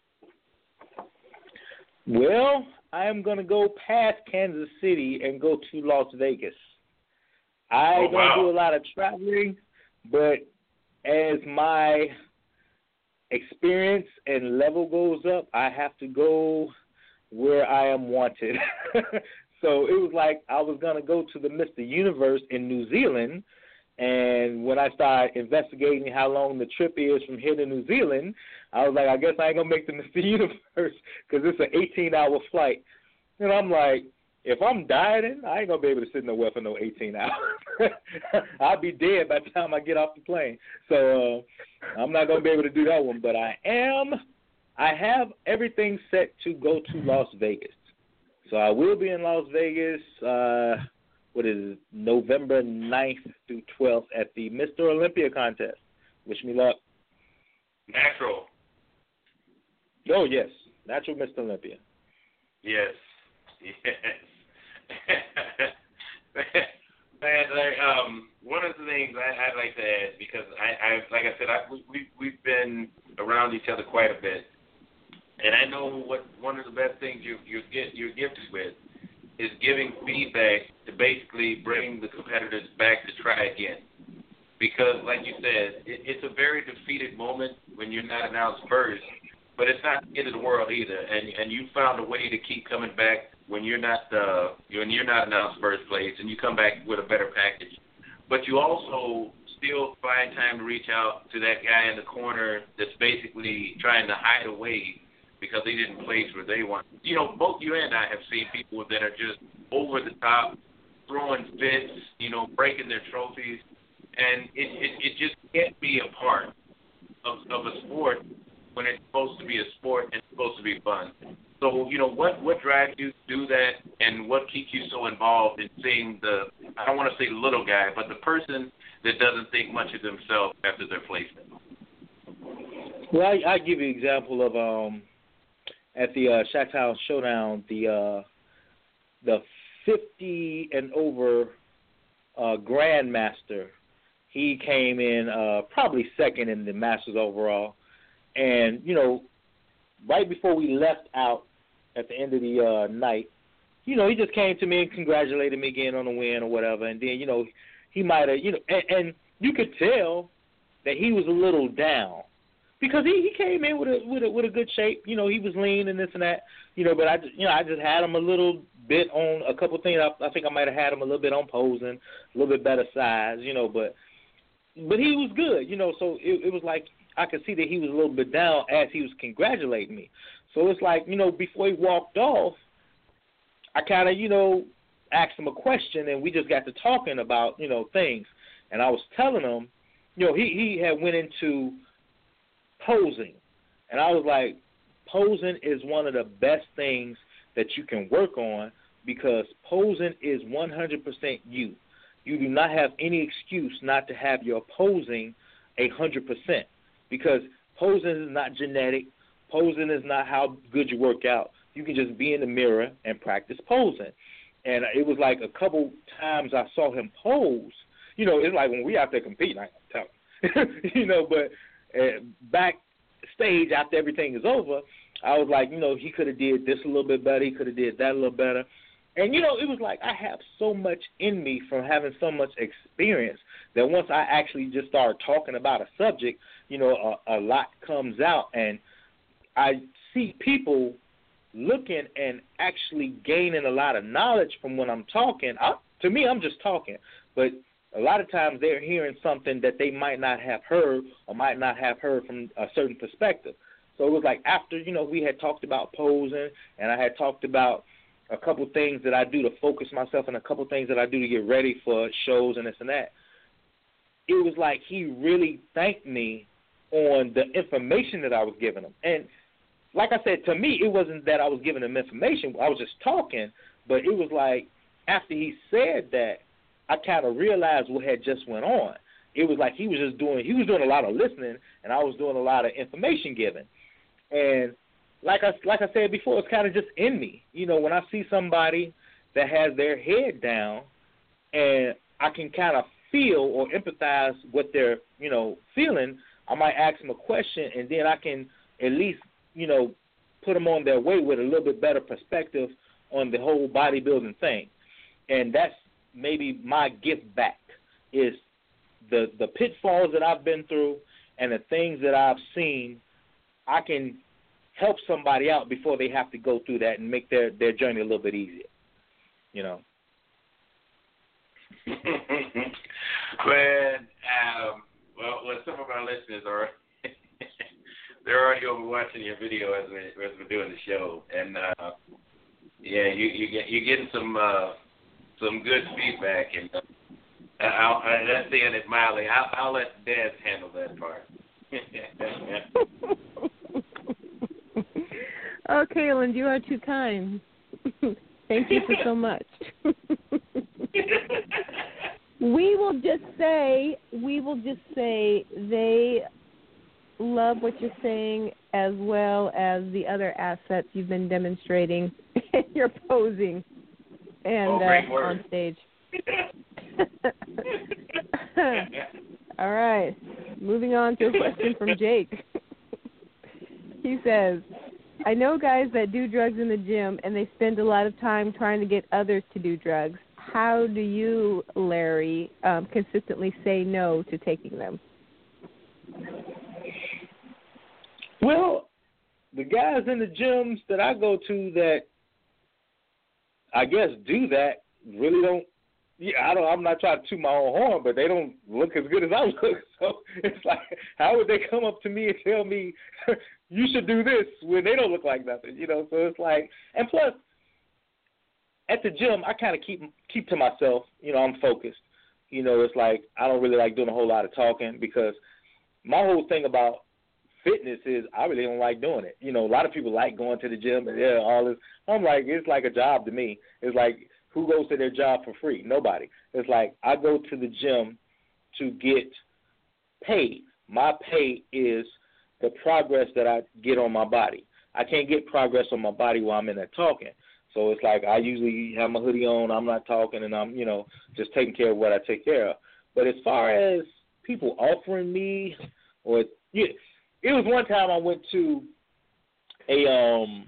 Well, I am going to go past Kansas City and go to Las Vegas. I Oh, wow. don't do a lot of traveling, but as my experience and level goes up, I have to go where I am wanted. So it was like I was going to go to the Mister Universe in New Zealand, and when I started investigating how long the trip is from here to New Zealand, I was like, I guess I ain't going to make the Mister Universe because it's an eighteen-hour flight. And I'm like, if I'm dieting, I ain't gonna be able to sit nowhere for no eighteen hours. I'll be dead by the time I get off the plane. So uh, I'm not gonna be able to do that one. But I am. I have everything set to go to Las Vegas. So I will be in Las Vegas. Uh, what is it, November ninth through twelfth at the Mister Olympia contest. Wish me luck. Natural. Oh yes, natural Mister Olympia. Yes. Yes. Man, like, um, one of the things I, I'd like to add, because I, I like I said, I, we, we, we've been around each other quite a bit, and I know what one of the best things you, you get, you're gifted with is giving feedback to basically bring the competitors back to try again. Because, like you said, it, it's a very defeated moment when you're not announced first, but it's not the end of the world either, and and you found a way to keep coming back when you're not uh, when you're not announced first place, and you come back with a better package. But you also still find time to reach out to that guy in the corner that's basically trying to hide away because he didn't place where they want. You know, both you and I have seen people that are just over the top, throwing fits, you know, breaking their trophies, and it it, it just can't be a part of, of a sport when it's supposed to be a sport and it's supposed to be fun. So, you know, what, what drives you to do that, and what keeps you so involved in seeing the, I don't want to say little guy, but the person that doesn't think much of themselves after their placement? Well, I, I give you an example of um, at the uh, Shacktown Showdown, the uh, the fifty and over uh, Grandmaster. He came in uh, probably second in the Masters overall. And, you know, right before we left out at the end of the uh, night, you know, he just came to me and congratulated me again on the win or whatever. And then, you know, he might have, you know, and, and you could tell that he was a little down because he, he came in with a, with a with a good shape. You know, he was lean and this and that. You know, but I just, you know, I just had him a little bit on a couple things. I, I think I might have had him a little bit on posing, a little bit better size. You know, but but he was good. You know, so it, it was like, I could see that he was a little bit down as he was congratulating me. So it's like, you know, before he walked off, I kind of, you know, asked him a question, and we just got to talking about, you know, things. And I was telling him, you know, he, he had went into posing. And I was like, posing is one of the best things that you can work on because posing is one hundred percent you. You do not have any excuse not to have your posing one hundred percent. Because posing is not genetic. Posing is not how good you work out. You can just be in the mirror and practice posing. And it was like a couple times I saw him pose. You know, it's like when we out there competing, I can tell him. you know, but uh, backstage after everything is over, I was like, you know, he could have did this a little bit better. He could have did that a little better. And, you know, it was like I have so much in me from having so much experience that once I actually just started talking about a subject, you know, a, a lot comes out. And I see people looking and actually gaining a lot of knowledge from when I'm talking. I, to me, I'm just talking. But a lot of times they're hearing something that they might not have heard or might not have heard from a certain perspective. So it was like after, you know, we had talked about posing and I had talked about a couple things that I do to focus myself and a couple things that I do to get ready for shows and this and that. It was like he really thanked me on the information that I was giving him. And like I said, to me, it wasn't that I was giving him information. I was just talking. But it was like after he said that, I kind of realized what had just went on. It was like he was just doing, he was doing a lot of listening, and I was doing a lot of information giving. And like I, like I said before, it's kind of just in me. You know, when I see somebody that has their head down and I can kind of feel or empathize what they're, you know, feeling, I might ask them a question, and then I can at least, you know, put them on their way with a little bit better perspective on the whole bodybuilding thing. And that's maybe my gift back is the, the pitfalls that I've been through and the things that I've seen. I can help somebody out before they have to go through that and make their, their journey a little bit easier, you know. Man, um, well, well, some of our listeners are they're already over watching your video as, we, as we're doing the show, and uh, Yeah, you you get you getting some uh, some good feedback, and uh, I'll, I, that's saying it mildly. I'll, I'll let Dad handle that part. Oh, Kaylin, you are too kind. Thank you for so much. We will just say, we will just say they love what you're saying as well as the other assets you've been demonstrating in your posing and oh, uh, on stage. All right. Moving on to a question from Jake. He says, I know guys that do drugs in the gym and they spend a lot of time trying to get others to do drugs. How do you, Larry, um, consistently say no to taking them? Well, the guys in the gyms that I go to that I guess do that really don't. Yeah, I don't. I'm not trying to toot my own horn, but they don't look as good as I look. So it's like, how would they come up to me and tell me you should do this when they don't look like nothing? You know. So it's like, and plus, at the gym, I kind of keep keep to myself. You know, I'm focused. You know, it's like I don't really like doing a whole lot of talking because my whole thing about fitness is I really don't like doing it. You know, a lot of people like going to the gym and yeah, all this. I'm like, it's like a job to me. It's like, who goes to their job for free? Nobody. It's like I go to the gym to get paid. My pay is the progress that I get on my body. I can't get progress on my body while I'm in there talking. So it's like I usually have my hoodie on, I'm not talking, and I'm, you know, just taking care of what I take care of. But as far as people offering me, or yeah, it was one time I went to a um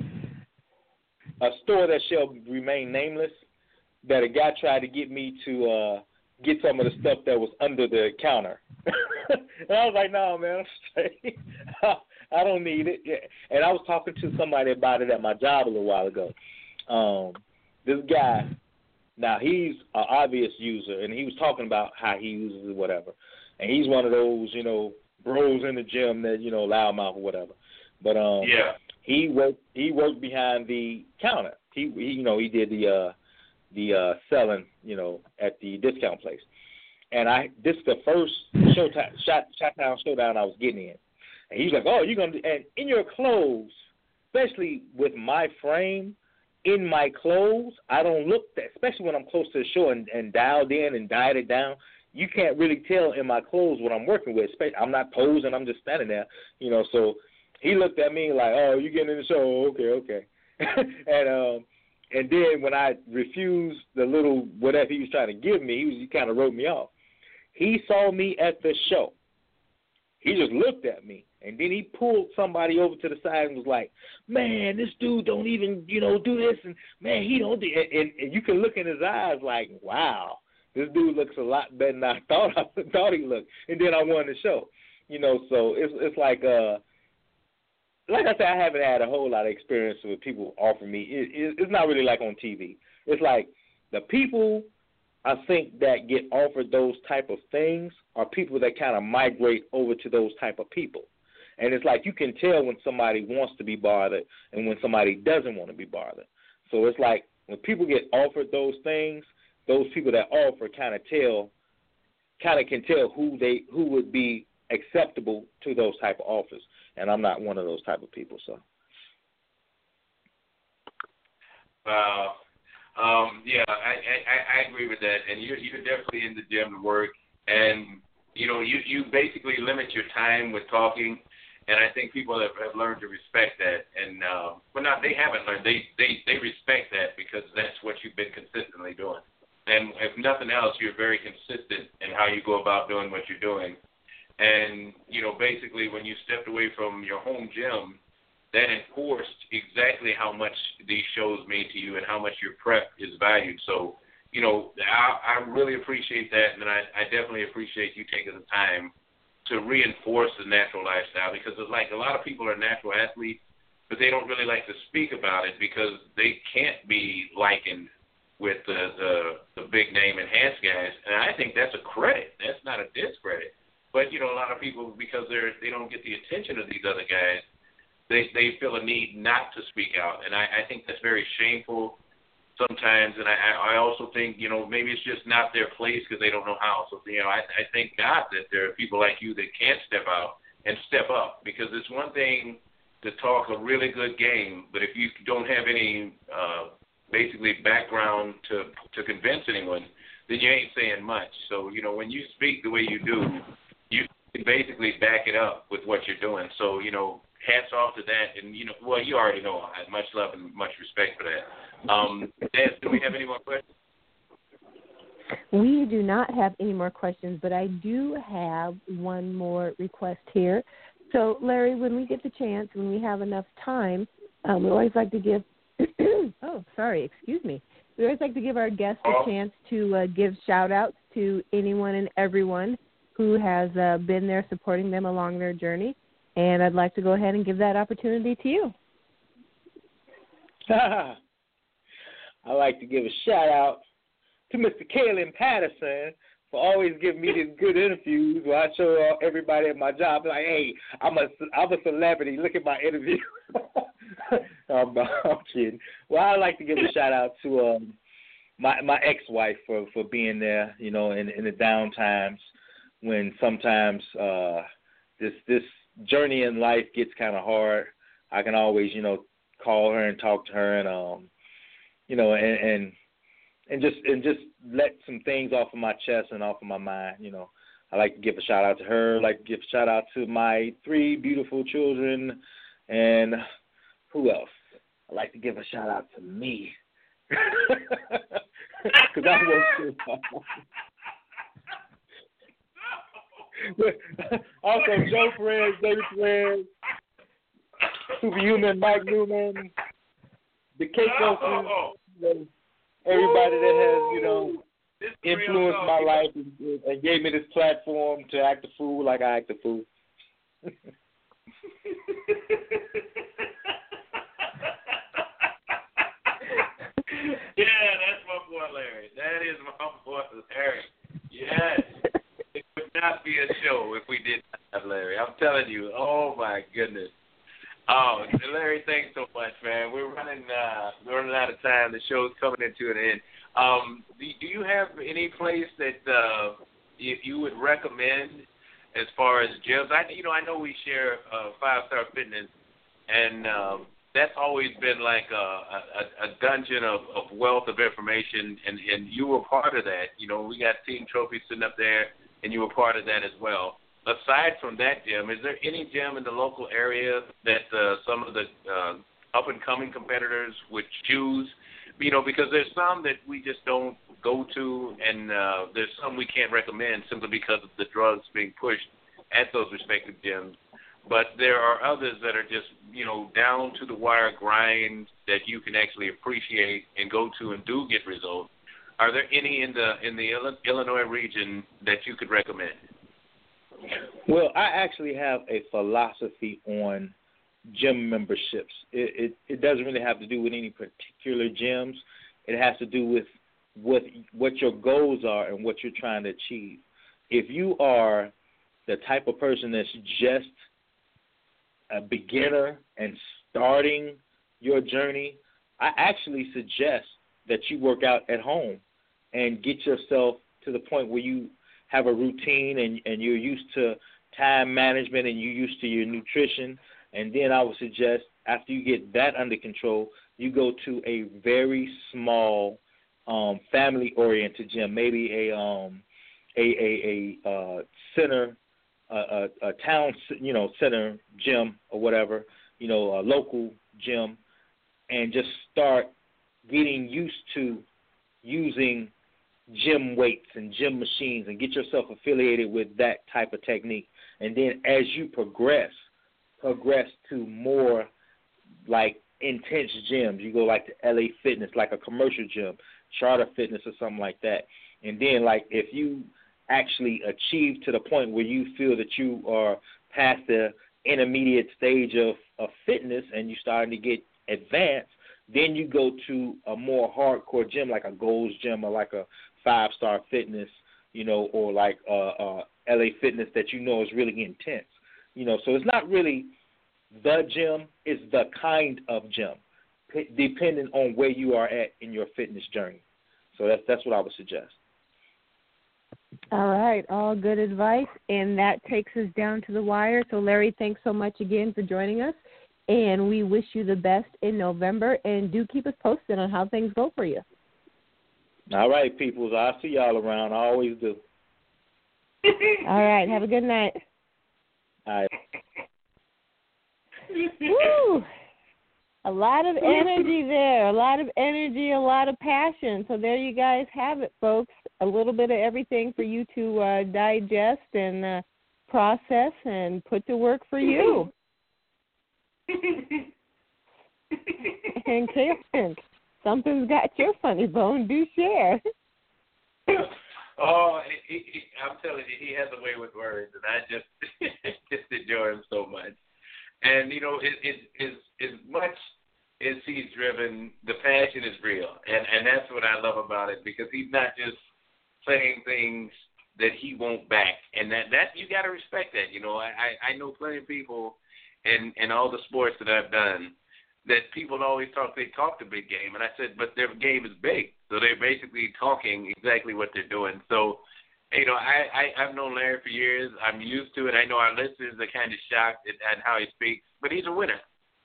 a store that shall remain nameless, that a guy tried to get me to uh, get some of the stuff that was under the counter. And I was like, no, man, I'm straight. I don't need it. Yeah. And I was talking to somebody about it at my job a little while ago. Um, this guy, now he's an obvious user, and he was talking about how he uses it, whatever. And he's one of those, you know, bros in the gym that, you know, loudmouth or whatever. But um, yeah. he worked he worked behind the counter. He, he you know, he did the uh, the uh, selling, you know, at the discount place. And I this is the first showtime, shot, Shottown Showdown I was getting in. And he's like, oh, you're going to, and in your clothes, especially with my frame, in my clothes, I don't look that, especially when I'm close to the show and, and dialed in and dialed it down, you can't really tell in my clothes what I'm working with. I'm not posing, I'm just standing there, you know. So he looked at me like, oh, you getting in the show? Okay, okay. and um, and then when I refused the little whatever he was trying to give me, he, was, he kind of wrote me off. He saw me at the show. He just looked at me, and then he pulled somebody over to the side and was like, man, this dude don't even, you know, do this, and, man, he don't do it. And, and you can look in his eyes like, wow, this dude looks a lot better than I thought I thought he looked. And then I won the show. You know, so it's it's like, uh, like I said, I haven't had a whole lot of experience with people offering me. It, it, it's not really like on T V. It's like the people I think that get offered those type of things are people that kind of migrate over to those type of people. And it's like you can tell when somebody wants to be bothered and when somebody doesn't want to be bothered. So it's like when people get offered those things, those people that offer kind of tell, kind of can tell who they who would be acceptable to those type of offers. And I'm not one of those type of people. So. Wow. Um, yeah, I, I, I agree with that, and you're, you're definitely in the gym to work, and, you know, you, you basically limit your time with talking, and I think people have, have learned to respect that, and, uh, well, not, they haven't learned, they, they, they respect that because that's what you've been consistently doing, and if nothing else, you're very consistent in how you go about doing what you're doing, and, you know, basically when you stepped away from your home gym, that enforced exactly how much these shows mean to you and how much your prep is valued. So, you know, I, I really appreciate that, and I, I definitely appreciate you taking the time to reinforce the natural lifestyle because it's like a lot of people are natural athletes, but they don't really like to speak about it because they can't be likened with the, the, the big name enhanced guys. And I think that's a credit. That's not a discredit. But, you know, a lot of people, because they're they don't get the attention of these other guys, They they feel a need not to speak out, and I, I think that's very shameful. sometimes, and I, I also think, you know, maybe it's just not their place because they don't know how. So, you know, I, I thank God that there are people like you that can step out and step up, because it's one thing to talk a really good game, but if you don't have any uh, basically background to to convince anyone, then you ain't saying much. So, you know, when you speak the way you do, you can basically back it up with what you're doing. So, you know, hats off to that. And, you know, well, you already know I have much love and much respect for that. Um, Des, do we have any more questions? We do not have any more questions, but I do have one more request here. So, Larry, when we get the chance, when we have enough time, um, we always like to give – oh, sorry, excuse me. We always like to give our guests a chance to uh, give shout-outs to anyone and everyone who has uh, been there supporting them along their journey. And I'd like to go ahead and give that opportunity to you. I like to give a shout-out to Mister Kaylin Patterson for always giving me these good interviews where I show uh, everybody at my job, like, hey, I'm a, I'm a celebrity. Look at my interview. I'm, I'm kidding. Well, I'd like to give a shout-out to um, my my ex-wife for, for being there, you know, in, in the down times when sometimes uh, this this journey in life gets kind of hard. I can always, you know, call her and talk to her and, um, you know, and, and and just and just let some things off of my chest and off of my mind, you know. I like to give a shout-out to her. I like to give a shout-out to my three beautiful children. And who else? I like to give a shout-out to me. Because I work too hard. Also, Joe Perez, David Perez, Superhuman, Mike Newman, the Keiko, everybody that has, you know, influenced my life and, and gave me this platform to act a fool like I act a fool. Yeah, that's my boy Larry. That is my boy Larry. Yes. It would not be a show if we did not have Larry. I'm telling you. Oh my goodness. Oh, Larry, thanks so much, man. We're running uh, we're running out of time. The show's coming into an end. Um, do, do you have any place that uh, you, you would recommend as far as gyms? I you know I know we share uh, Five Star Fitness, and um, that's always been like a, a, a dungeon of, of wealth of information, and, and you were part of that. You know, we got team trophies sitting up there, and you were part of that as well. Aside from that gym, is there any gym in the local area that uh, some of the uh, up-and-coming competitors would choose? You know, because there's some that we just don't go to, and uh, there's some we can't recommend simply because of the drugs being pushed at those respective gyms. But there are others that are just, you know, down to the wire grind that you can actually appreciate and go to and do get results. Are there any in the in the Illinois region that you could recommend? Well, I actually have a philosophy on gym memberships. It, it it doesn't really have to do with any particular gyms. It has to do with what what your goals are and what you're trying to achieve. If you are the type of person that's just a beginner and starting your journey, I actually suggest that you work out at home and get yourself to the point where you have a routine and, and you're used to time management and you're used to your nutrition. And then I would suggest after you get that under control, you go to a very small um, family-oriented gym, maybe a um, a a, a uh, center, a, a, a town, you know, center gym or whatever, you know, a local gym, and just start getting used to using gym weights and gym machines and get yourself affiliated with that type of technique. And then as you progress, progress to more like intense gyms. You go like to L A Fitness, like a commercial gym, Charter Fitness or something like that. And then like if you actually achieve to the point where you feel that you are past the intermediate stage of, of fitness and you're starting to get advanced, then you go to a more hardcore gym like a Gold's Gym or like a Five Star Fitness, you know, or like uh, uh, L A Fitness that you know is really intense. You know, so it's not really the gym, it's the kind of gym. dep- depending on where you are at in your fitness journey. So that's that's what I would suggest. All right, all good advice, and that takes us down to the wire. So, Larry, thanks so much again for joining us, and we wish you the best in November, and do keep us posted on how things go for you. All right, peoples, I'll see y'all around. I always do. All right, have a good night. All right. Woo! A lot of energy there, a lot of energy, a lot of passion. So there you guys have it, folks. A little bit of everything for you to uh, digest and uh, process and put to work for you. And Kaylin, something's got your funny bone. Do share. Oh, he, he, I'm telling you, he has a way with words, and I just just enjoy him so much. And, you know, it, it, it, as much as he's driven, the passion is real. And, and that's what I love about it, because he's not just saying things that he won't back. And that, that you got to respect that. You know, I, I know plenty of people in, in all the sports that I've done that people always talk, they talk the big game. And I said, but their game is big. So they're basically talking exactly what they're doing. So, you know, I, I, I've known Larry for years. I'm used to it. I know our listeners are kind of shocked at, at how he speaks, but he's a winner.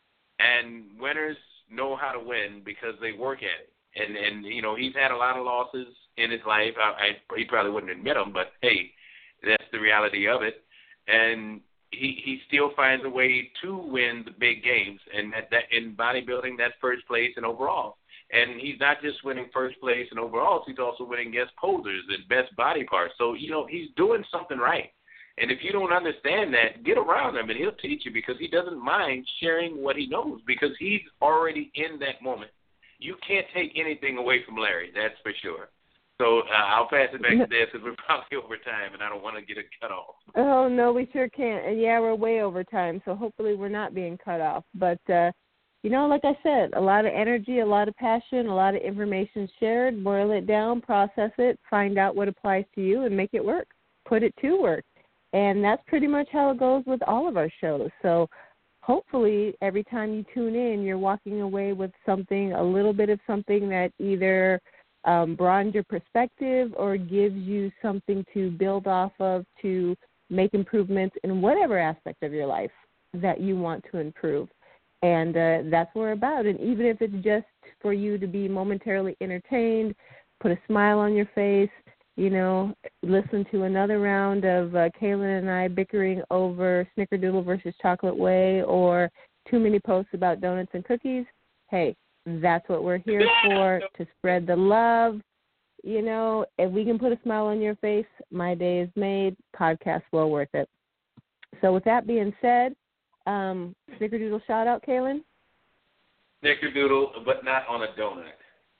And winners know how to win because they work at it. And, and you know, he's had a lot of losses in his life. I, I, he probably wouldn't admit them, but, hey, that's the reality of it. And he, he still finds a way to win the big games. And that, that in bodybuilding, that's first place and overall. And he's not just winning first place and overalls, he's also winning guest posers and best body parts. So, you know, he's doing something right. And if you don't understand that, get around him and he'll teach you, because he doesn't mind sharing what he knows, because he's already in that moment. You can't take anything away from Larry, that's for sure. So uh, I'll pass it back to Des, because we're probably over time and I don't want to get it cut off. Oh, no, we sure can't. And, yeah, we're way over time, so hopefully we're not being cut off. But, uh, you know, like I said, a lot of energy, a lot of passion, a lot of information shared. Boil it down, process it, find out what applies to you, and make it work. Put it to work. And that's pretty much how it goes with all of our shows. So hopefully every time you tune in, you're walking away with something, a little bit of something that either um, broadens your perspective or gives you something to build off of to make improvements in whatever aspect of your life that you want to improve. And uh, that's what we're about. And even if it's just for you to be momentarily entertained, put a smile on your face, you know, listen to another round of uh, Kaylin and I bickering over Snickerdoodle versus Chocolate Whey, or too many posts about donuts and cookies, hey, that's what we're here for, to spread the love. You know, if we can put a smile on your face, my day is made. Podcast well worth it. So with that being said, Um, Snickerdoodle shout out, Kaylin? Snickerdoodle, but not on a donut.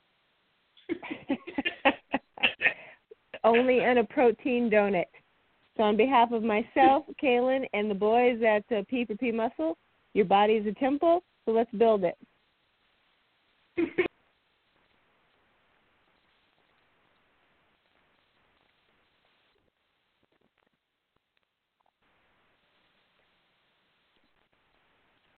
Only on a protein donut. So on behalf of myself, Kaylin, and the boys at uh, P for P Muscle, your body is a temple, so let's build it.